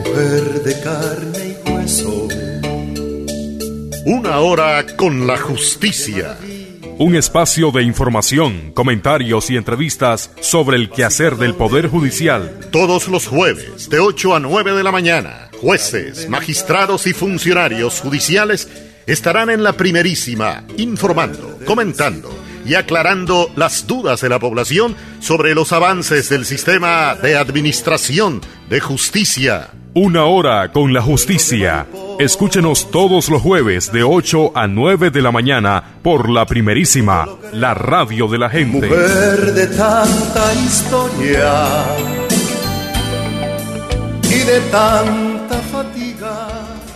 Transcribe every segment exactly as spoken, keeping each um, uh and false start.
mujer de carne y hueso. Una hora con la justicia. Un espacio de información, comentarios y entrevistas sobre el quehacer del Poder Judicial. Todos los jueves, de ocho a nueve de la mañana, jueces, magistrados y funcionarios judiciales estarán en la primerísima, informando, comentando y aclarando las dudas de la población sobre los avances del sistema de administración de justicia. Una hora con la justicia. Escúchenos todos los jueves de ocho a nueve de la mañana por la primerísima, la radio de la gente. Mujer de tanta historia y de tanta fatiga.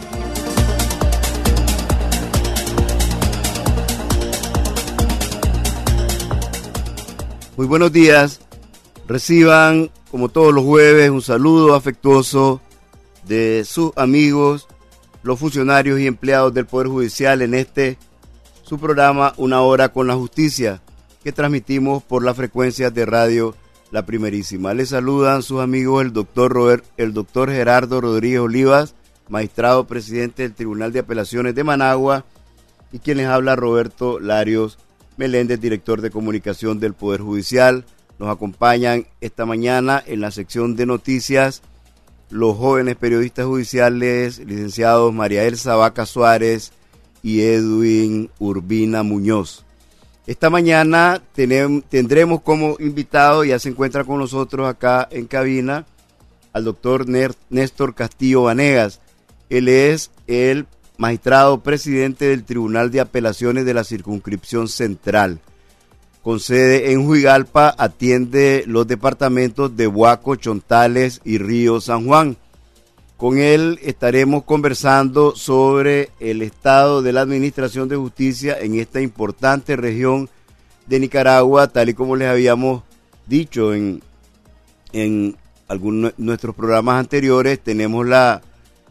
Muy buenos días. Reciban, como todos los jueves, un saludo afectuoso de sus amigos, los funcionarios y empleados del Poder Judicial en este, su programa Una Hora con la Justicia, que transmitimos por las frecuencias de radio La Primerísima. Les saludan sus amigos el doctor Robert, el doctor Gerardo Rodríguez Olivas, magistrado presidente del Tribunal de Apelaciones de Managua, y quien les habla Roberto Larios Meléndez, director de comunicación del Poder Judicial. Nos acompañan esta mañana en la sección de noticias los jóvenes periodistas judiciales, licenciados María Elsa Vaca Suárez y Edwin Urbina Muñoz. Esta mañana tenem, tendremos como invitado, ya se encuentra con nosotros acá en cabina, al doctor Néstor Castillo Vanegas. Él es el magistrado presidente del Tribunal de Apelaciones de la Circunscripción Central. Con sede en Juigalpa, atiende los departamentos de Huaco, Chontales y Río San Juan. Con él estaremos conversando sobre el estado de la administración de justicia en esta importante región de Nicaragua, tal y como les habíamos dicho en, en algunos de nuestros programas anteriores. Tenemos la,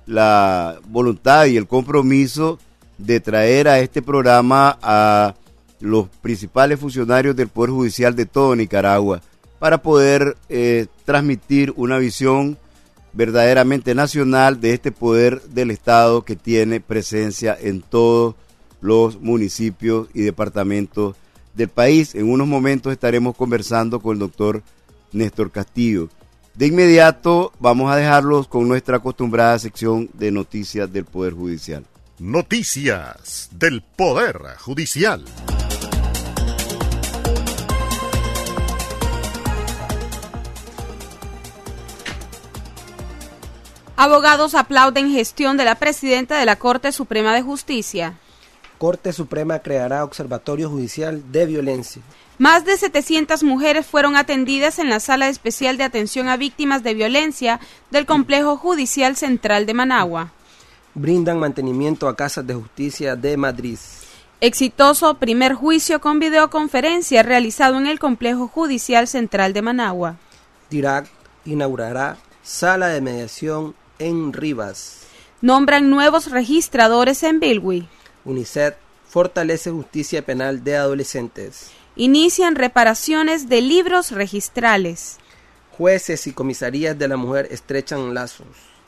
la voluntad y el compromiso de traer a este programa a los principales funcionarios del Poder Judicial de todo Nicaragua, para poder eh, transmitir una visión verdaderamente nacional de este poder del Estado que tiene presencia en todos los municipios y departamentos del país. En unos momentos estaremos conversando con el doctor Néstor Castillo. De inmediato vamos a dejarlos con nuestra acostumbrada sección de noticias del Poder Judicial. Noticias del Poder Judicial. Abogados aplauden gestión de la presidenta de la Corte Suprema de Justicia. Corte Suprema creará Observatorio Judicial de Violencia. Más de setecientas mujeres fueron atendidas en la Sala Especial de Atención a Víctimas de Violencia del Complejo Judicial Central de Managua. Brindan mantenimiento a casas de justicia de Madrid. Exitoso primer juicio con videoconferencia realizado en el Complejo Judicial Central de Managua. DIRAC inaugurará Sala de Mediación en Rivas. Nombran nuevos registradores en Bilwi. UNICEF fortalece justicia penal de adolescentes. Inician reparaciones de libros registrales. Jueces y comisarías de la mujer estrechan lazos.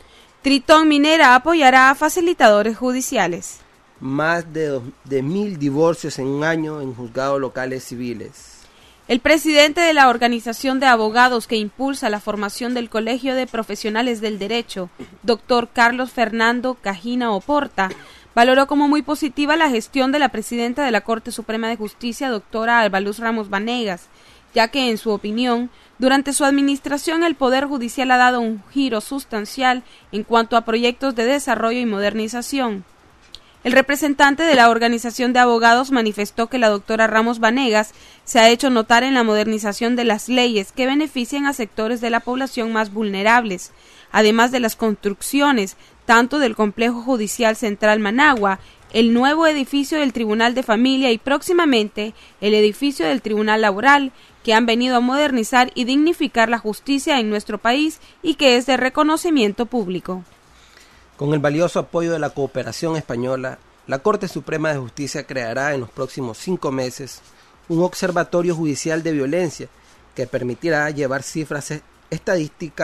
Tritón Minera apoyará a facilitadores judiciales. Más de, dos, de mil divorcios en un año en juzgados locales civiles. El presidente de la organización de abogados que impulsa la formación del Colegio de Profesionales del Derecho, doctor Carlos Fernando Cajina Oporta, valoró como muy positiva la gestión de la presidenta de la Corte Suprema de Justicia, doctora Alba Luz Ramos Vanegas, ya que, en su opinión, durante su administración el Poder Judicial ha dado un giro sustancial en cuanto a proyectos de desarrollo y modernización. El representante de la organización de abogados manifestó que la doctora Ramos Vanegas se ha hecho notar en la modernización de las leyes que benefician a sectores de la población más vulnerables, además de las construcciones tanto del Complejo Judicial Central Managua, el nuevo edificio del Tribunal de Familia y próximamente el edificio del Tribunal Laboral, que han venido a modernizar y dignificar la justicia en nuestro país y que es de reconocimiento público. Con el valioso apoyo de la cooperación española, la Corte Suprema de Justicia creará en los próximos cinco meses un observatorio judicial de violencia que permitirá llevar cifras estadísticas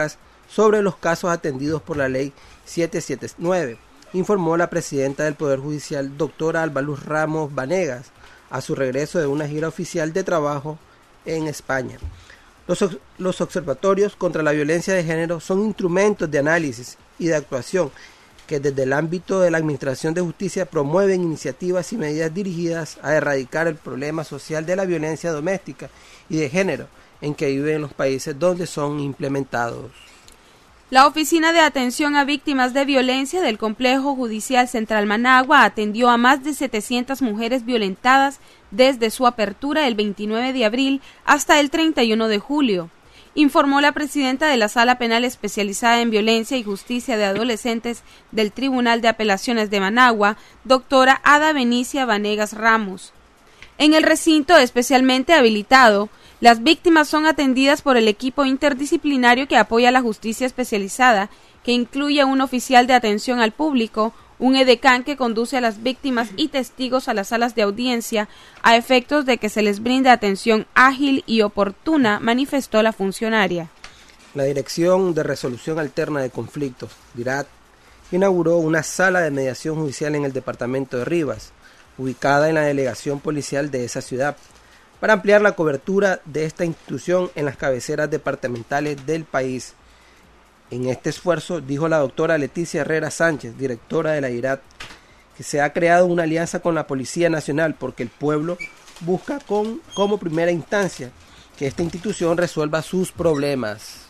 sobre los casos atendidos por la ley setecientos setenta y nueve, informó la presidenta del Poder Judicial, doctora Alba Luz Ramos Vanegas, a su regreso de una gira oficial de trabajo en España. Los, los observatorios contra la violencia de género son instrumentos de análisis y de actuación que desde el ámbito de la Administración de Justicia promueven iniciativas y medidas dirigidas a erradicar el problema social de la violencia doméstica y de género en que viven los países donde son implementados. La Oficina de Atención a Víctimas de Violencia del Complejo Judicial Central Managua atendió a más de setecientas mujeres violentadas desde su apertura el veintinueve de abril hasta el treinta y uno de julio, informó la presidenta de la Sala Penal Especializada en Violencia y Justicia de Adolescentes del Tribunal de Apelaciones de Managua, doctora Ada Benicia Vanegas Ramos. En el recinto especialmente habilitado, las víctimas son atendidas por el equipo interdisciplinario que apoya la justicia especializada, que incluye un oficial de atención al público, un edecán que conduce a las víctimas y testigos a las salas de audiencia a efectos de que se les brinde atención ágil y oportuna, manifestó la funcionaria. La Dirección de Resolución Alterna de Conflictos, DIRAT, inauguró una sala de mediación judicial en el departamento de Rivas, ubicada en la delegación policial de esa ciudad, para ampliar la cobertura de esta institución en las cabeceras departamentales del país. En este esfuerzo, dijo la doctora Leticia Herrera Sánchez, directora de la DIRAT, que se ha creado una alianza con la Policía Nacional porque el pueblo busca con, como primera instancia que esta institución resuelva sus problemas.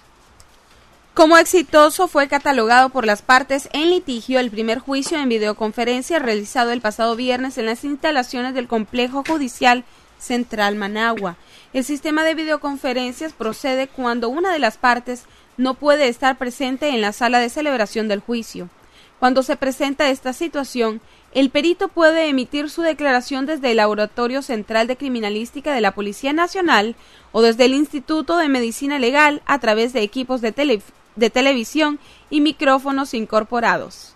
Como exitoso fue catalogado por las partes en litigio el primer juicio en videoconferencia realizado el pasado viernes en las instalaciones del Complejo Judicial Central Managua. El sistema de videoconferencias procede cuando una de las partes no puede estar presente en la sala de celebración del juicio. Cuando se presenta esta situación, el perito puede emitir su declaración desde el Laboratorio Central de Criminalística de la Policía Nacional o desde el Instituto de Medicina Legal a través de equipos de, tele, de televisión y micrófonos incorporados.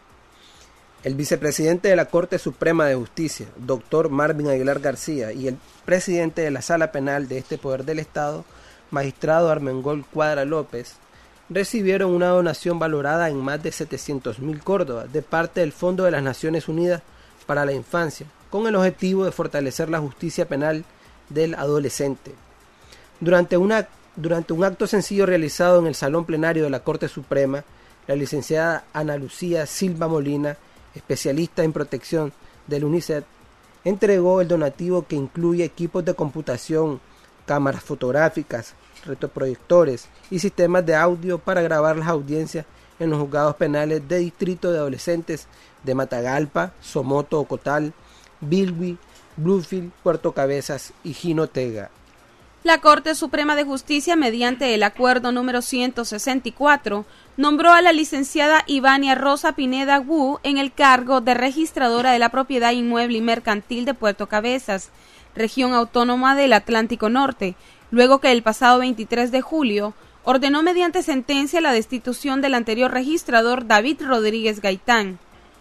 El vicepresidente de la Corte Suprema de Justicia, doctor Marvin Aguilar García, y el presidente de la Sala Penal de este Poder del Estado, magistrado Armengol Cuadra López, recibieron una donación valorada en más de setecientos mil córdobas de parte del Fondo de las Naciones Unidas para la Infancia, con el objetivo de fortalecer la justicia penal del adolescente. Durante, una, durante un acto sencillo realizado en el Salón Plenario de la Corte Suprema, la licenciada Ana Lucía Silva Molina, especialista en protección del UNICEF, entregó el donativo que incluye equipos de computación, cámaras fotográficas, retroproyectores y sistemas de audio para grabar las audiencias en los juzgados penales de distrito de adolescentes de Matagalpa, Somoto, Ocotal, Bilwi, Bluefield, Puerto Cabezas y Jinotega. La Corte Suprema de Justicia, mediante el acuerdo número ciento sesenta y cuatro, nombró a la licenciada Ivania Rosa Pineda Wu en el cargo de registradora de la propiedad inmueble y mercantil de Puerto Cabezas, región autónoma del Atlántico Norte, luego que el pasado veintitrés de julio ordenó mediante sentencia la destitución del anterior registrador David Rodríguez Gaitán.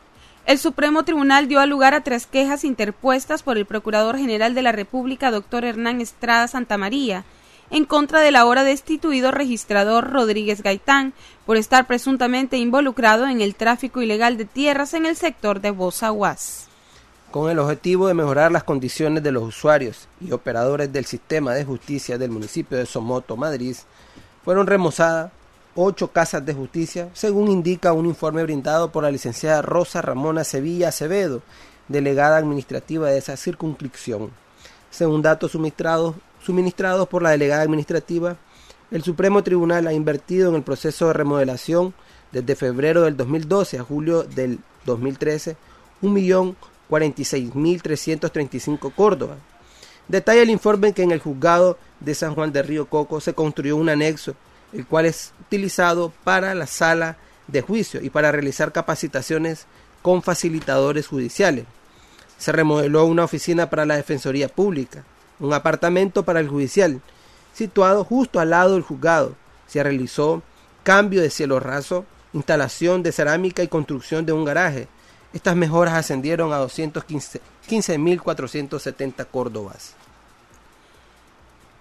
El Supremo Tribunal dio lugar a tres quejas interpuestas por el Procurador General de la República, doctor Hernán Estrada Santamaría, en contra del ahora destituido registrador Rodríguez Gaitán por estar presuntamente involucrado en el tráfico ilegal de tierras en el sector de Bozaguas. Con el objetivo de mejorar las condiciones de los usuarios y operadores del sistema de justicia del municipio de Somoto, Madrid, fueron remozadas ocho casas de justicia, según indica un informe brindado por la licenciada Rosa Ramona Sevilla Acevedo, delegada administrativa de esa circunscripción. Según datos suministrados, suministrados por la delegada administrativa, el Supremo Tribunal ha invertido en el proceso de remodelación desde febrero del dos mil doce a julio del dos mil trece un millón cuarenta y seis mil trescientos treinta y cinco córdobas. Detalla el informe que en el juzgado de San Juan de Río Coco se construyó un anexo, el cual es utilizado para la sala de juicio y para realizar capacitaciones con facilitadores judiciales. Se remodeló una oficina para la Defensoría Pública, un apartamento para el judicial, situado justo al lado del juzgado. Se realizó cambio de cielo raso, instalación de cerámica y construcción de un garaje. Estas mejoras ascendieron a doscientos quince mil cuatrocientos setenta córdobas.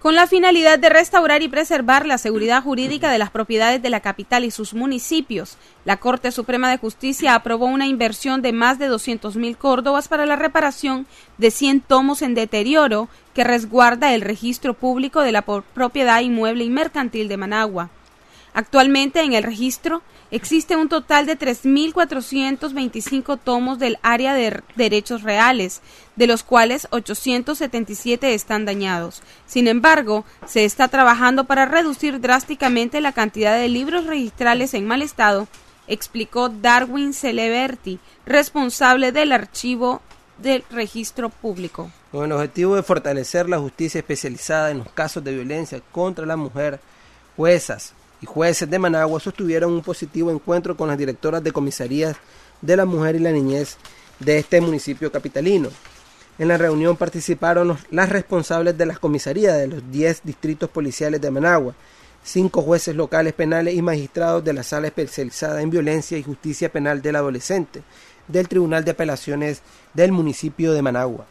Con la finalidad de restaurar y preservar la seguridad jurídica de las propiedades de la capital y sus municipios, la Corte Suprema de Justicia aprobó una inversión de más de doscientos mil córdobas para la reparación de cien tomos en deterioro que resguarda el registro público de la propiedad inmueble y mercantil de Managua. Actualmente en el registro existe un total de tres mil cuatrocientos veinticinco tomos del área de derechos reales, de los cuales ochocientos setenta y siete están dañados. Sin embargo, se está trabajando para reducir drásticamente la cantidad de libros registrales en mal estado, explicó Darwin Celeberti, responsable del archivo del registro público. Con el objetivo de fortalecer la justicia especializada en los casos de violencia contra la mujer, juezas y jueces de Managua sostuvieron un positivo encuentro con las directoras de comisarías de la mujer y la niñez de este municipio capitalino. En la reunión participaron los, las responsables de las comisarías de los diez distritos policiales de Managua, cinco jueces locales penales y magistrados de la Sala Especializada en Violencia y Justicia Penal del Adolescente del Tribunal de Apelaciones del municipio de Managua.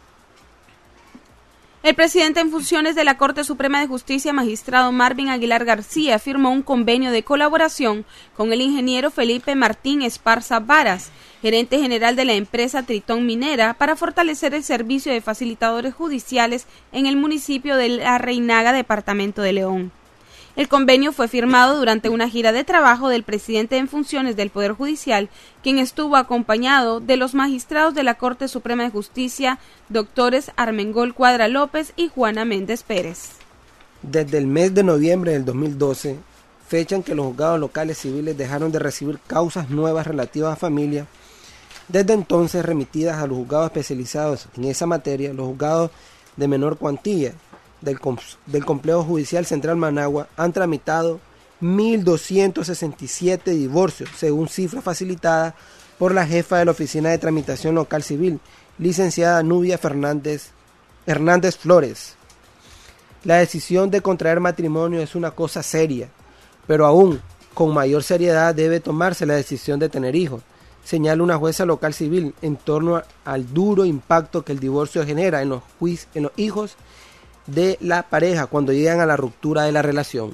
El presidente en funciones de la Corte Suprema de Justicia, magistrado Marvin Aguilar García, firmó un convenio de colaboración con el ingeniero Felipe Martín Esparza Varas, gerente general de la empresa Tritón Minera, para fortalecer el servicio de facilitadores judiciales en el municipio de La Reinaga, departamento de León. El convenio fue firmado durante una gira de trabajo del presidente en funciones del Poder Judicial, quien estuvo acompañado de los magistrados de la Corte Suprema de Justicia, doctores Armengol Cuadra López y Juana Méndez Pérez. Desde el mes de noviembre del dos mil doce, fecha en que los juzgados locales civiles dejaron de recibir causas nuevas relativas a familia, desde entonces remitidas a los juzgados especializados en esa materia, los juzgados de menor cuantía Del, del Complejo Judicial Central Managua han tramitado mil doscientos sesenta y siete divorcios, según cifra facilitada por la jefa de la Oficina de Tramitación Local Civil, licenciada Nubia Fernández Hernández Flores. La decisión de contraer matrimonio es una cosa seria, pero aún con mayor seriedad debe tomarse la decisión de tener hijos, señala una jueza local civil en torno a, al duro impacto que el divorcio genera en los, juiz, en los hijos de la pareja cuando llegan a la ruptura de la relación.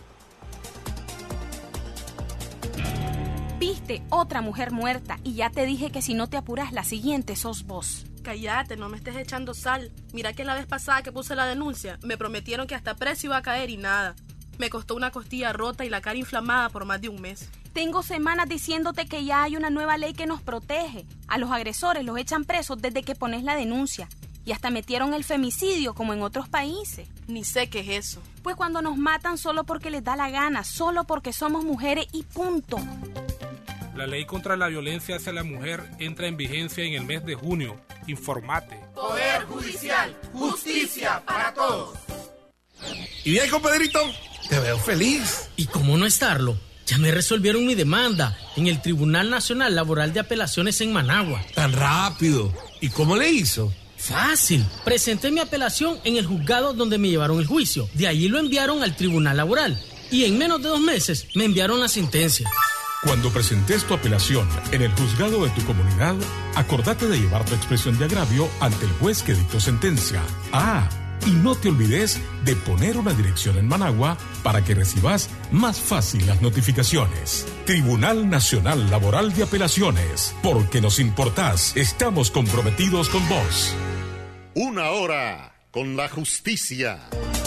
Viste otra mujer muerta y ya te dije que si no te apuras la siguiente sos vos. Cállate, no me estés echando sal. Mira que la vez pasada que puse la denuncia me prometieron que hasta precio iba a caer y nada. Me costó una costilla rota y la cara inflamada por más de un mes. Tengo semanas diciéndote que ya hay una nueva ley que nos protege. A los agresores los echan presos desde que pones la denuncia. Y hasta metieron el femicidio como en otros países. Ni sé qué es eso. Pues cuando nos matan solo porque les da la gana, solo porque somos mujeres y punto. La ley contra la violencia hacia la mujer entra en vigencia en el mes de junio. Informate. Poder Judicial, justicia para todos. Y bien, compadrito, te veo feliz. ¿Y cómo no estarlo? Ya me resolvieron mi demanda en el Tribunal Nacional Laboral de Apelaciones en Managua. Tan rápido. ¿Y cómo le hizo? Fácil. Presenté mi apelación en el juzgado donde me llevaron el juicio. De allí lo enviaron al Tribunal Laboral. Y en menos de dos meses me enviaron la sentencia. Cuando presentes tu apelación en el juzgado de tu comunidad, acordate de llevar tu expresión de agravio ante el juez que dictó sentencia. Ah, y no te olvides de poner una dirección en Managua para que recibas más fácil las notificaciones. Tribunal Nacional Laboral de Apelaciones. Porque nos importás, estamos comprometidos con vos. Una hora con la justicia.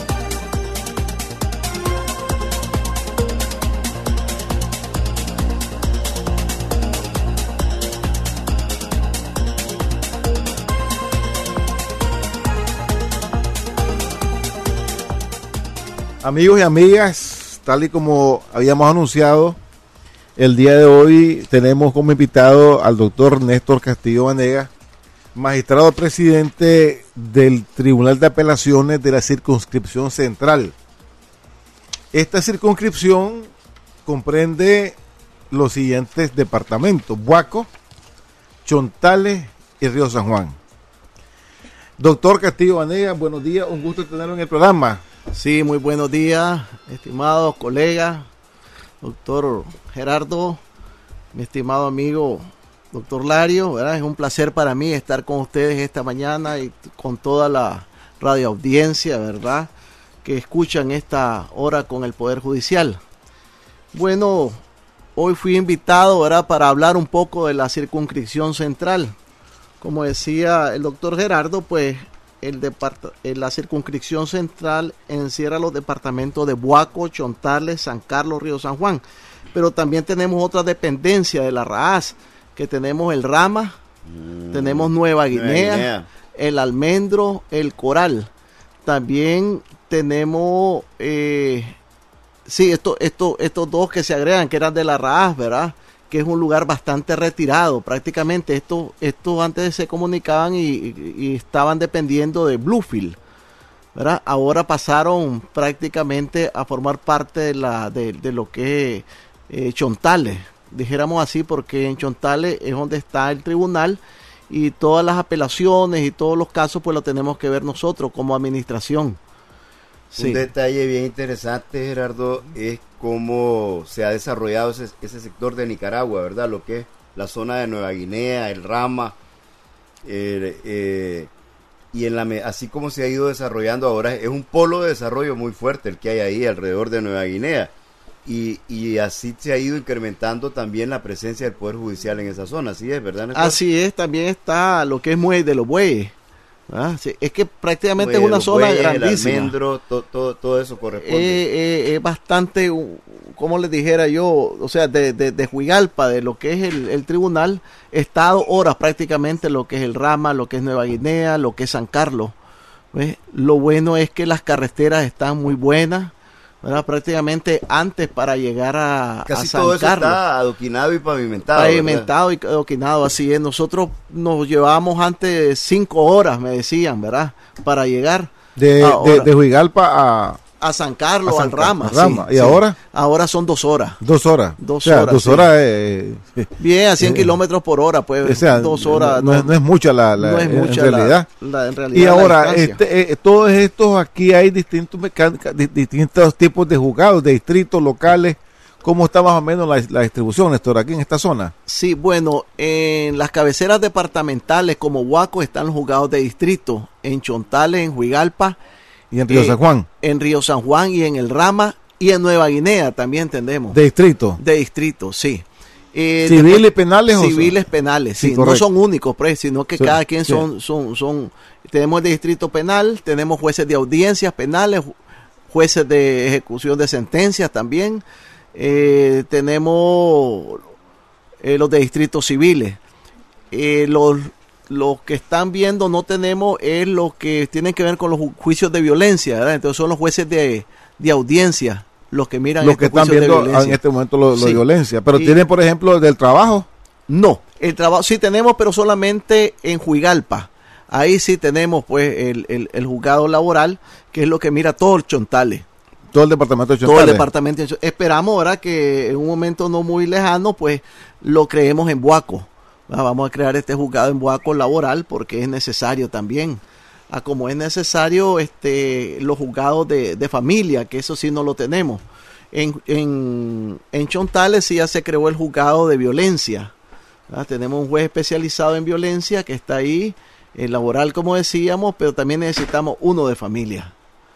Amigos y amigas, tal y como habíamos anunciado, el día de hoy tenemos como invitado al doctor Néstor Castillo Vanegas, magistrado presidente del Tribunal de Apelaciones de la Circunscripción Central. Esta circunscripción comprende los siguientes departamentos: Buaco, Chontales y Río San Juan. Doctor Castillo Vanegas, buenos días, un gusto tenerlo en el programa. Sí, muy buenos días, estimados colegas, doctor Gerardo, mi estimado amigo doctor Lario, ¿verdad? Es un placer para mí estar con ustedes esta mañana y con toda la radioaudiencia, ¿verdad? que escuchan esta hora con el Poder Judicial. Bueno, hoy fui invitado, ¿verdad?, para hablar un poco de la circunscripción central. Como decía el doctor Gerardo, pues el depart- la circunscripción central encierra los departamentos de Buaco, Chontales, San Carlos, Río San Juan. Pero también tenemos otra dependencia de la R A A S, que tenemos el Rama, mm, tenemos Nueva Guinea, Nueva Guinea, el Almendro, el Coral. También tenemos, eh, sí, esto, esto, estos dos que se agregan, que eran de la R A A S, ¿verdad?, que es un lugar bastante retirado. Prácticamente estos esto antes se comunicaban y, y, y estaban dependiendo de Bluefield, ¿verdad? Ahora pasaron prácticamente a formar parte de, la, de, de lo que es eh, Chontales, dijéramos así, porque en Chontales es donde está el tribunal y todas las apelaciones y todos los casos pues lo tenemos que ver nosotros como administración. Sí. Un detalle bien interesante, Gerardo, es cómo se ha desarrollado ese, ese sector de Nicaragua, ¿verdad? Lo que es la zona de Nueva Guinea, el Rama, eh, eh, y en la, así como se ha ido desarrollando ahora, es un polo de desarrollo muy fuerte el que hay ahí alrededor de Nueva Guinea, y, y así se ha ido incrementando también la presencia del Poder Judicial en esa zona, ¿así es, verdad, Néstor? Así es, también está lo que es Muelle de los Bueyes. Ah, sí, es que prácticamente es una zona bueyes, grandísima. El almendro, to, to, todo eso corresponde. Es eh, eh, bastante, como les dijera yo, o sea, de, de, de Huigalpa, de lo que es el, el tribunal, está a dos horas prácticamente lo que es el Rama, lo que es Nueva Guinea, lo que es San Carlos. ¿Ves? Lo bueno es que las carreteras están muy buenas, ¿verdad? Prácticamente antes para llegar a, Casi a San todo eso Carlos. Está adoquinado y pavimentado. Pavimentado ¿verdad? y adoquinado, así es. Nosotros nos llevábamos antes cinco horas, me decían, ¿verdad?, para llegar. De, de, de Huigalpa a... A San Carlos, a San al Rama. Rama. Sí, ¿Y sí. ahora? Ahora son dos horas. Dos horas. Dos o sea, horas. Dos sí. horas. Eh, Bien, a cien eh, kilómetros por hora, pues. O sea, dos horas. No, no, no es mucha la, la no es mucha en realidad. La, la, en realidad y ahora, la este, eh, todos estos aquí hay distintos mecánicas, di, distintos tipos de juzgados, de distritos locales. ¿Cómo está más o menos la, la distribución, Néstor, aquí en esta zona? Sí, bueno, en las cabeceras departamentales como Huaco están los juzgados de distrito, en Chontales, en Huigalpa. ¿Y en Río eh, San Juan? En Río San Juan y en el Rama y en Nueva Guinea también entendemos. ¿De distrito? De distrito, sí. Eh, ¿Civiles y penales? Civiles o penales, sí. sí no son únicos, pues, sino que sí, cada quien sí. son, son, son, tenemos de distrito penal, tenemos jueces de audiencias penales, jueces de ejecución de sentencias también, eh, tenemos eh, los de distritos civiles. Eh, los Los que están viendo no tenemos es lo que tienen que ver con los ju juicios de violencia, ¿verdad? Entonces son los jueces de, de audiencia los que miran los que están viendo en este momento lo, lo sí. de violencia. Pero y, tienen, por ejemplo, del trabajo. No, el trabajo sí tenemos, pero solamente en Huigalpa. Ahí sí tenemos pues el, el, el juzgado laboral, que es lo que mira todo el Chontales. Todo el departamento de Chontales. Todo el departamento de Chontales. Esperamos, ¿verdad?, que en un momento no muy lejano, pues lo creemos en Buaco. Vamos a crear este juzgado en Buaco laboral porque es necesario también. Ah, como es necesario este los juzgados de, de familia, que eso sí no lo tenemos. En, en, en Chontales sí ya se creó el juzgado de violencia. ¿Verdad? Tenemos un juez especializado en violencia que está ahí, el laboral como decíamos, pero también necesitamos uno de familia.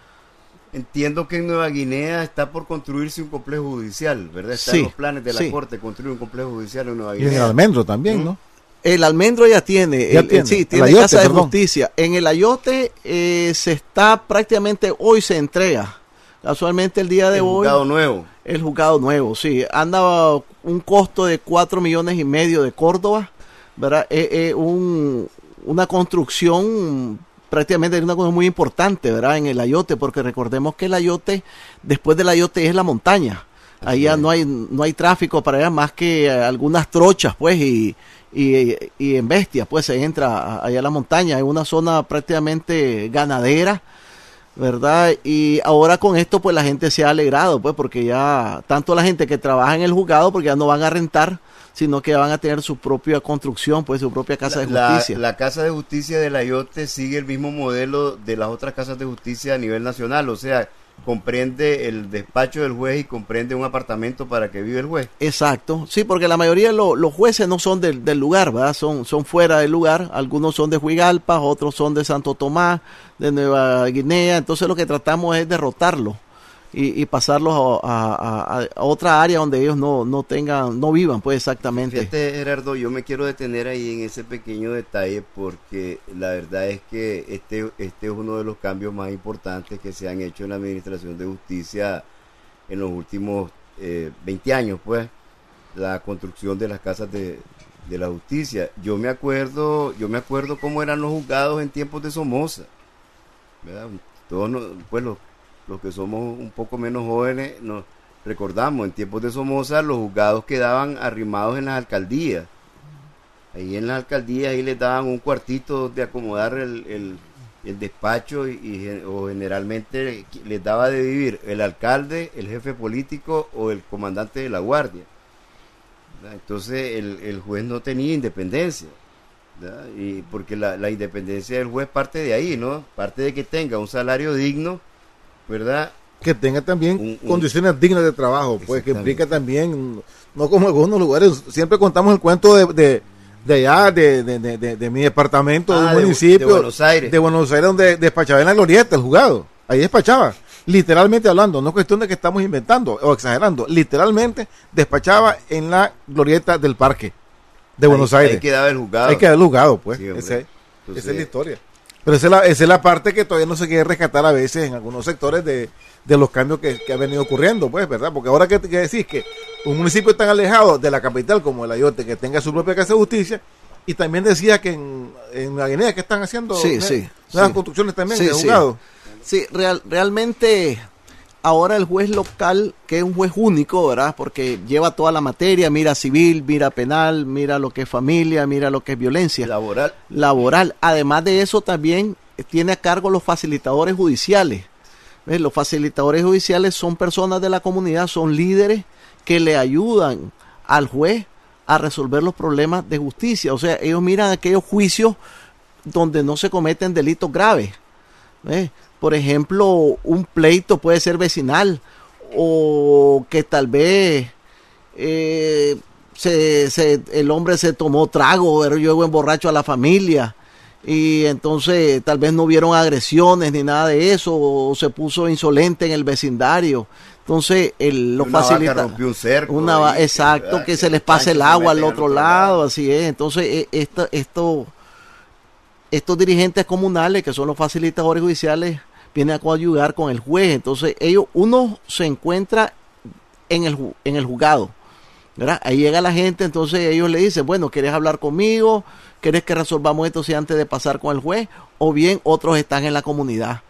Entiendo que en Nueva Guinea está por construirse un complejo judicial, ¿verdad? Están sí, los planes de la sí. Corte construir un complejo judicial en Nueva Guinea. Y en el Almendro también, ¿Mm? ¿no? El Almendro ya tiene, ya el, tiene. sí, tiene Ayote, casa de perdón. justicia. En el Ayote eh, se está prácticamente, hoy se entrega. Casualmente el día de el hoy. El juzgado nuevo. El juzgado nuevo, sí. Anda un costo de cuatro millones y medio de Córdoba, ¿verdad? Es eh, eh, un, una construcción prácticamente es una cosa muy importante, ¿verdad? En el Ayote, porque recordemos que el Ayote, después del Ayote es la montaña. Ahí ya no hay no hay tráfico para allá más que algunas trochas, pues, y, y, y en bestias, pues, se entra allá a la montaña. Es una zona prácticamente ganadera, ¿verdad? Y ahora con esto, pues, la gente se ha alegrado, pues, porque ya, tanto la gente que trabaja en el juzgado, porque ya no van a rentar, sino que van a tener su propia construcción, pues, su propia casa la, de justicia. La, la Casa de Justicia del Ayote sigue el mismo modelo de las otras casas de justicia a nivel nacional, o sea, comprende el despacho del juez y comprende un apartamento para que vive el juez. Exacto, sí, porque la mayoría de lo, los jueces no son del, del lugar, ¿verdad? Son, son fuera del lugar, algunos son de Huigalpa, otros son de Santo Tomás, de Nueva Guinea, entonces lo que tratamos es derrotarlos y, y pasarlos a, a, a, a otra área donde ellos no, no tengan, no vivan, pues exactamente. Fíjate, Gerardo, yo me quiero detener ahí en ese pequeño detalle porque la verdad es que este, este es uno de los cambios más importantes que se han hecho en la administración de justicia en los últimos eh, veinte años, pues, la construcción de las casas de, de la justicia. Yo me acuerdo, yo me acuerdo cómo eran los juzgados en tiempos de Somoza, ¿verdad? Todos nos, pues los los que somos un poco menos jóvenes nos recordamos, en tiempos de Somoza los juzgados quedaban arrimados en las alcaldías, ahí en las alcaldías ahí les daban un cuartito de acomodar el, el, el despacho y, y o generalmente les daba de vivir el alcalde, el jefe político o el comandante de la guardia, ¿verdad? Entonces el, el juez no tenía independencia, ¿verdad? Y porque la, la independencia del juez parte de ahí, ¿no? Parte de que tenga un salario digno, ¿verdad? Que tenga también un, un, condiciones dignas de trabajo, pues que implica también, no como en algunos lugares, siempre contamos el cuento de, de, de allá, de, de, de, de, de mi departamento, ah, de un municipio, de Buenos Aires, de Buenos Aires, donde despachaba en la glorieta el juzgado, ahí despachaba, literalmente hablando, no es cuestión de que estamos inventando o exagerando, literalmente despachaba en la glorieta del parque de Buenos ahí, Aires. Ahí quedaba el juzgado. Ahí quedaba el juzgado, pues, sí, ese, Entonces, esa es la historia. Pero esa es, la, esa es la parte que todavía no se quiere rescatar a veces en algunos sectores de, de los cambios que, que han venido ocurriendo, pues, ¿verdad? Porque ahora que, que decís que un municipio tan alejado de la capital como el Ayote, que tenga su propia casa de justicia, y también decía que en, en la Guinea que están haciendo sí, ¿no? sí, nuevas sí. construcciones también sí, de juzgados. Sí, sí real, realmente ahora el juez local, que es un juez único, ¿verdad? Porque lleva toda la materia, mira civil, mira penal, mira lo que es familia, mira lo que es violencia. Laboral. Laboral. Además de eso también tiene a cargo los facilitadores judiciales. ¿Ves? Los facilitadores judiciales son personas de la comunidad, son líderes que le ayudan al juez a resolver los problemas de justicia. O sea, ellos miran aquellos juicios donde no se cometen delitos graves. ¿Ves? Por ejemplo, un pleito puede ser vecinal o que tal vez eh, se, se, el hombre se tomó trago, pero luego emborracho a la familia y entonces tal vez no hubieron agresiones ni nada de eso, o se puso insolente en el vecindario. Entonces, el, lo una facilita. Vaca rompió un cerco, una, y, exacto, ¿verdad? que se les pase el agua al otro lado, lado, así es. Entonces, esto, esto, estos dirigentes comunales, que son los facilitadores judiciales, vienen a coadyuvar con el juez. Entonces, ellos, uno se encuentra en el, en el juzgado, ¿verdad? Ahí llega la gente, entonces ellos le dicen, bueno, ¿quieres hablar conmigo? ¿Quieres que resolvamos esto si antes de pasar con el juez? O bien otros están en la comunidad.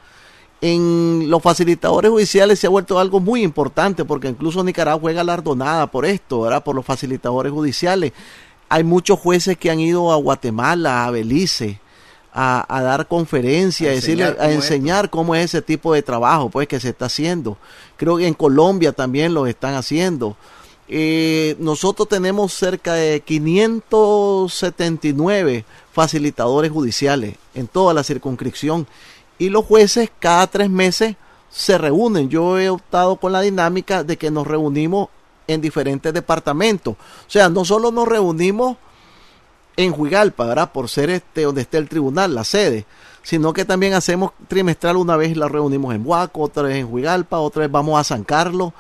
En los facilitadores judiciales se ha vuelto algo muy importante, porque incluso Nicaragua fue galardonada por esto, ¿verdad? Por los facilitadores judiciales. Hay muchos jueces que han ido a Guatemala, a Belice, a, a dar conferencias, a, decirle, a enseñar cómo es ese tipo de trabajo, pues, que se está haciendo. Creo que en Colombia también lo están haciendo. Eh, nosotros tenemos cerca de quinientos setenta y nueve facilitadores judiciales en toda la circunscripción, y los jueces cada tres meses se reúnen. Yo he optado con la dinámica de que nos reunimos en diferentes departamentos. O sea, no solo nos reunimos en Huigalpa, ¿verdad? Por ser este donde esté el tribunal, la sede, sino que también hacemos trimestral, una vez la reunimos en Huaco, otra vez en Huigalpa, otra vez vamos a San Carlos.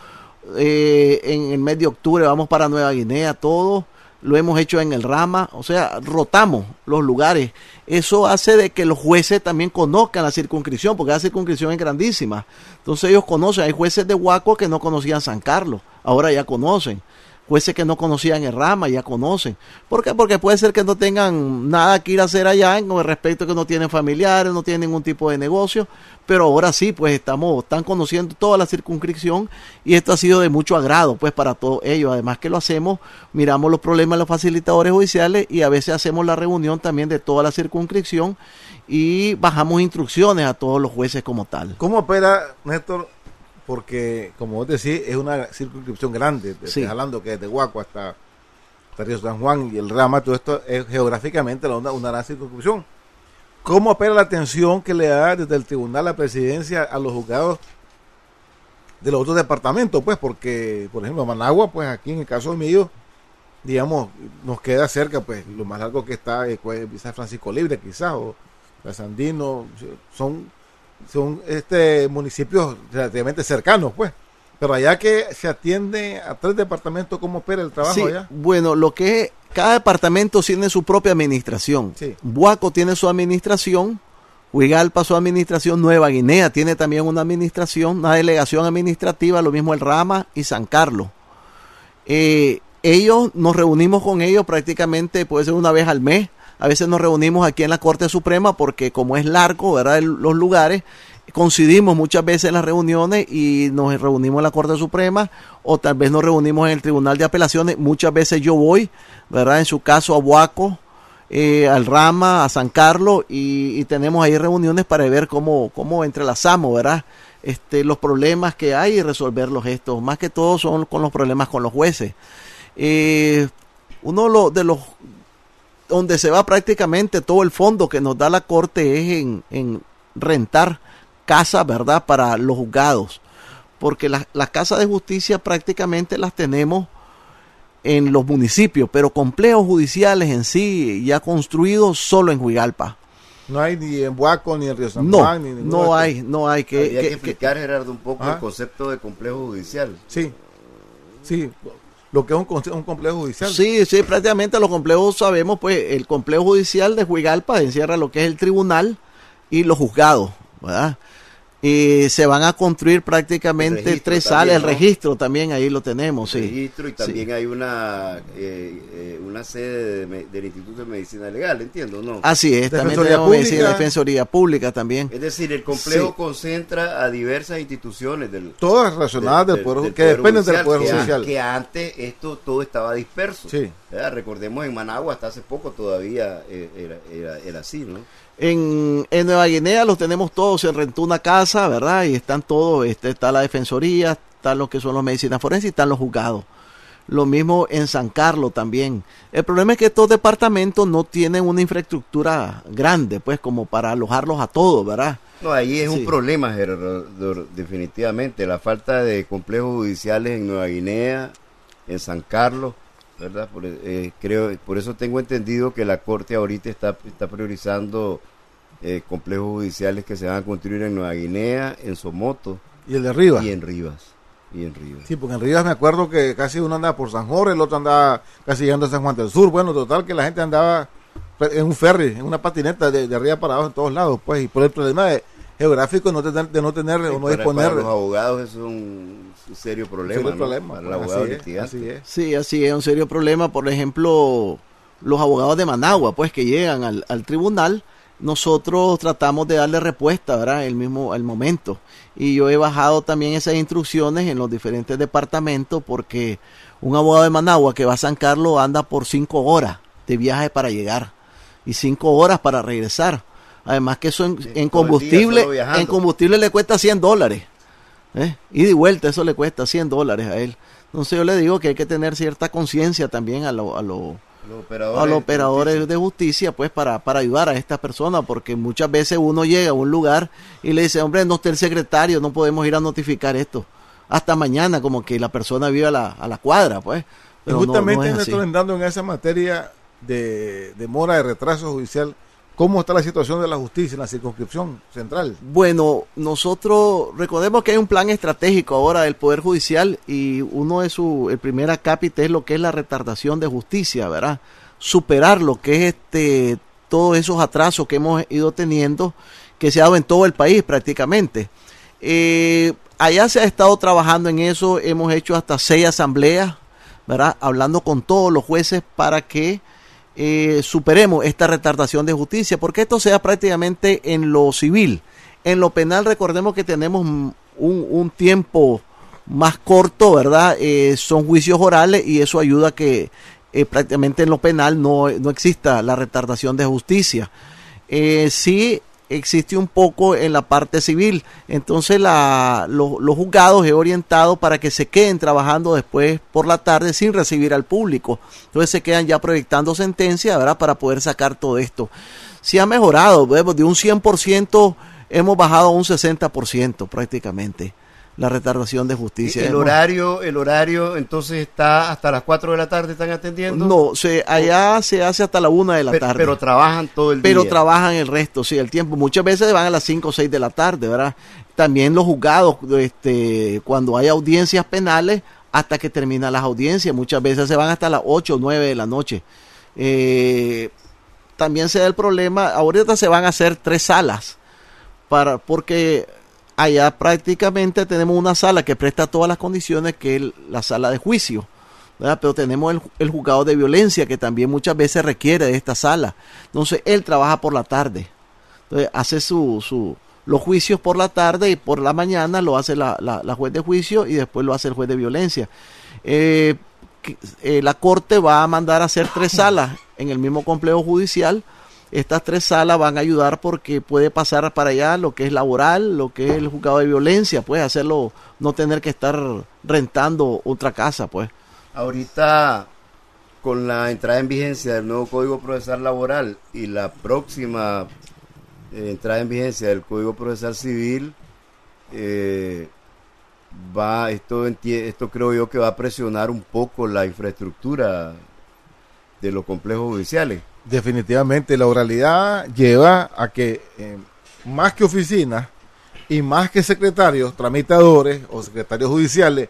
Eh, en el mes de octubre vamos para Nueva Guinea, todo lo hemos hecho en el Rama, o sea, rotamos los lugares. Eso hace de que los jueces también conozcan la circunscripción, porque la circunscripción es grandísima. Entonces ellos conocen, hay jueces de Huaco que no conocían San Carlos, ahora ya conocen. Jueces que no conocían el Rama ya conocen. ¿Por qué? Porque puede ser que no tengan nada que ir a hacer allá, con el respecto que no tienen familiares, no tienen ningún tipo de negocio, pero ahora sí, pues estamos, están conociendo toda la circunscripción, y esto ha sido de mucho agrado, pues, para todos ellos. Además que lo hacemos, miramos los problemas de los facilitadores judiciales, y a veces hacemos la reunión también de toda la circunscripción y bajamos instrucciones a todos los jueces como tal. ¿Cómo opera, Néstor? Porque, como vos decís, es una circunscripción grande, sí. Hablando que desde Huaco hasta, hasta Río San Juan y el Rama, todo esto es geográficamente una, una gran circunscripción. ¿Cómo opera la atención que le da desde el tribunal, la presidencia, a los juzgados de los otros departamentos, pues, porque, por ejemplo, Managua, pues aquí en el caso mío, digamos, nos queda cerca, pues, lo más largo que está es pues, San Francisco Libre, quizás, o la Sandino, son, son este municipios relativamente cercanos, pues. Pero allá que se atiende a tres departamentos, ¿cómo opera el trabajo sí, allá? Bueno, lo que es, cada departamento tiene su propia administración. Sí. Buaco tiene su administración, Huigalpa su administración, Nueva Guinea tiene también una administración, una delegación administrativa, lo mismo el Rama y San Carlos. Eh, ellos, nos reunimos con ellos prácticamente, puede ser una vez al mes. A veces nos reunimos aquí en la Corte Suprema porque como es largo, ¿verdad?, el, los lugares, coincidimos muchas veces en las reuniones y nos reunimos en la Corte Suprema o tal vez nos reunimos en el Tribunal de Apelaciones. Muchas veces yo voy, ¿verdad?, en su caso a Buaco, eh, al Rama, a San Carlos y, y tenemos ahí reuniones para ver cómo, cómo entrelazamos, ¿verdad?, este, los problemas que hay y resolverlos estos. Más que todo son con los problemas con los jueces. Eh, uno de los, de los donde se va prácticamente todo el fondo que nos da la Corte es en, en rentar casas, ¿verdad?, para los juzgados, porque las, las casas de justicia prácticamente las tenemos en los municipios, pero complejos judiciales en sí ya construidos solo en Huigalpa. No hay ni en Buaco ni en Río San No, Juan. Ni no hay, no hay. Que, Habría que, que explicar, que, Gerardo, un poco ¿Ah? el concepto de complejo judicial. Sí, sí, lo que es un, un complejo judicial. Sí, sí, prácticamente los complejos sabemos, pues el complejo judicial de Huigalpa encierra lo que es el tribunal y los juzgados, ¿verdad? Y se van a construir prácticamente tres salas, el ¿no? registro también ahí lo tenemos, el sí. registro y también sí. hay una eh, eh, una sede de, del Instituto de Medicina Legal, entiendo, ¿no? Así es, también Defensoría tenemos Pública. medicina, defensoría pública también. Es decir, el complejo Sí. concentra a diversas instituciones del Todas relacionadas del, poder, que dependen del Poder que, Judicial. Que antes esto todo estaba disperso. Sí. ¿Verdad? Recordemos en Managua hasta hace poco todavía eh, era, era, era así, ¿no? En, en Nueva Guinea los tenemos todos, se rentó una casa, ¿verdad? Y están todos, este, está la defensoría, están los que son los medicinas forenses y están los juzgados. Lo mismo en San Carlos también. El problema es que estos departamentos no tienen una infraestructura grande, pues, como para alojarlos a todos, ¿verdad? No, ahí es Sí. un problema, Gerardo, definitivamente. La falta de complejos judiciales en Nueva Guinea, en San Carlos, ¿verdad? Por, eh, creo, por eso tengo entendido que la Corte ahorita está, está priorizando eh, complejos judiciales que se van a construir en Nueva Guinea, en Somoto. Y el de Rivas. Y en Rivas. Y en Rivas. Sí, porque en Rivas me acuerdo que casi uno andaba por San Jorge, el otro andaba casi llegando a San Juan del Sur. Bueno, total que la gente andaba en un ferry, en una patineta de, de arriba para abajo en todos lados, pues, y por el problema de, geográfico de no tener, de no tener Sí, o no para, disponer. para los abogados es un serio problema, serio ¿no? problema, Para el pues, abogado así es, litigante. así es. Sí, así es un serio problema. Por ejemplo, los abogados de Managua, pues, que llegan al, al tribunal, nosotros tratamos de darle respuesta, ¿verdad? El mismo, el momento. Y yo he bajado también esas instrucciones en los diferentes departamentos porque un abogado de Managua que va a San Carlos anda por cinco horas de viaje para llegar y cinco horas para regresar. Además que eso en, en combustible, en combustible le cuesta cien dólares. ¿eh? Ida y vuelta, eso le cuesta cien dólares a él. Entonces yo le digo que hay que tener cierta conciencia también a los a lo, los operadores, a los operadores de justicia, de justicia pues para, para ayudar a estas personas, porque muchas veces uno llega a un lugar y le dice, hombre, no está el secretario, no podemos ir a notificar esto. Hasta mañana, como que la persona vive a la, a la cuadra, pues. Pero y justamente no, no es estoy entrando en esa materia de demora, de retraso judicial. ¿Cómo está la situación de la justicia en la circunscripción central? Bueno, nosotros recordemos que hay un plan estratégico ahora del Poder Judicial y uno de su, el primer acápite es lo que es la retardación de justicia, ¿verdad? Superar lo que es este, todos esos atrasos que hemos ido teniendo, que se ha dado en todo el país prácticamente. Eh, allá se ha estado trabajando en eso, hemos hecho hasta seis asambleas, ¿verdad? Hablando con todos los jueces para que Eh, superemos esta retardación de justicia, porque esto sea prácticamente en lo civil. En lo penal recordemos que tenemos un, un tiempo más corto, ¿verdad? Eh, son juicios orales y eso ayuda a que eh, prácticamente en lo penal no, no exista la retardación de justicia. Eh, sí existe un poco en la parte civil, entonces la, lo, los juzgados he orientado para que se queden trabajando después por la tarde sin recibir al público, entonces se quedan ya proyectando sentencia, ¿verdad? Para poder sacar todo esto. Sí ha mejorado, de un cien por ciento hemos bajado a un sesenta por ciento prácticamente, la retardación de justicia. ¿El horario, el horario entonces está hasta las cuatro de la tarde, están atendiendo? No, se, allá se hace hasta la una de la pero, tarde. Pero trabajan todo el pero día. Pero trabajan el resto, sí, el tiempo. Muchas veces van a las cinco o seis de la tarde, ¿verdad? También los juzgados, este, cuando hay audiencias penales, hasta que terminan las audiencias, muchas veces se van hasta las ocho o nueve de la noche. Eh, también se da el problema, ahorita se van a hacer tres salas, para porque allá prácticamente tenemos una sala que presta todas las condiciones, que es la sala de juicio, ¿verdad? Pero tenemos el, el juzgado de violencia, que también muchas veces requiere de esta sala. Entonces él trabaja por la tarde, entonces hace su, su, los juicios por la tarde, y por la mañana lo hace la, la, la juez de juicio, y después lo hace el juez de violencia. Eh, que, eh, la corte va a mandar a hacer tres salas en el mismo complejo judicial. Estas tres salas van a ayudar porque puede pasar para allá lo que es laboral, lo que es el juzgado de violencia, pues hacerlo, no tener que estar rentando otra casa, pues. Ahorita, con la entrada en vigencia del nuevo Código Procesal Laboral y la próxima eh, entrada en vigencia del Código Procesal Civil, eh, va esto, esto creo yo que va a presionar un poco la infraestructura de los complejos judiciales. Definitivamente, la oralidad lleva a que eh, más que oficinas y más que secretarios, tramitadores o secretarios judiciales,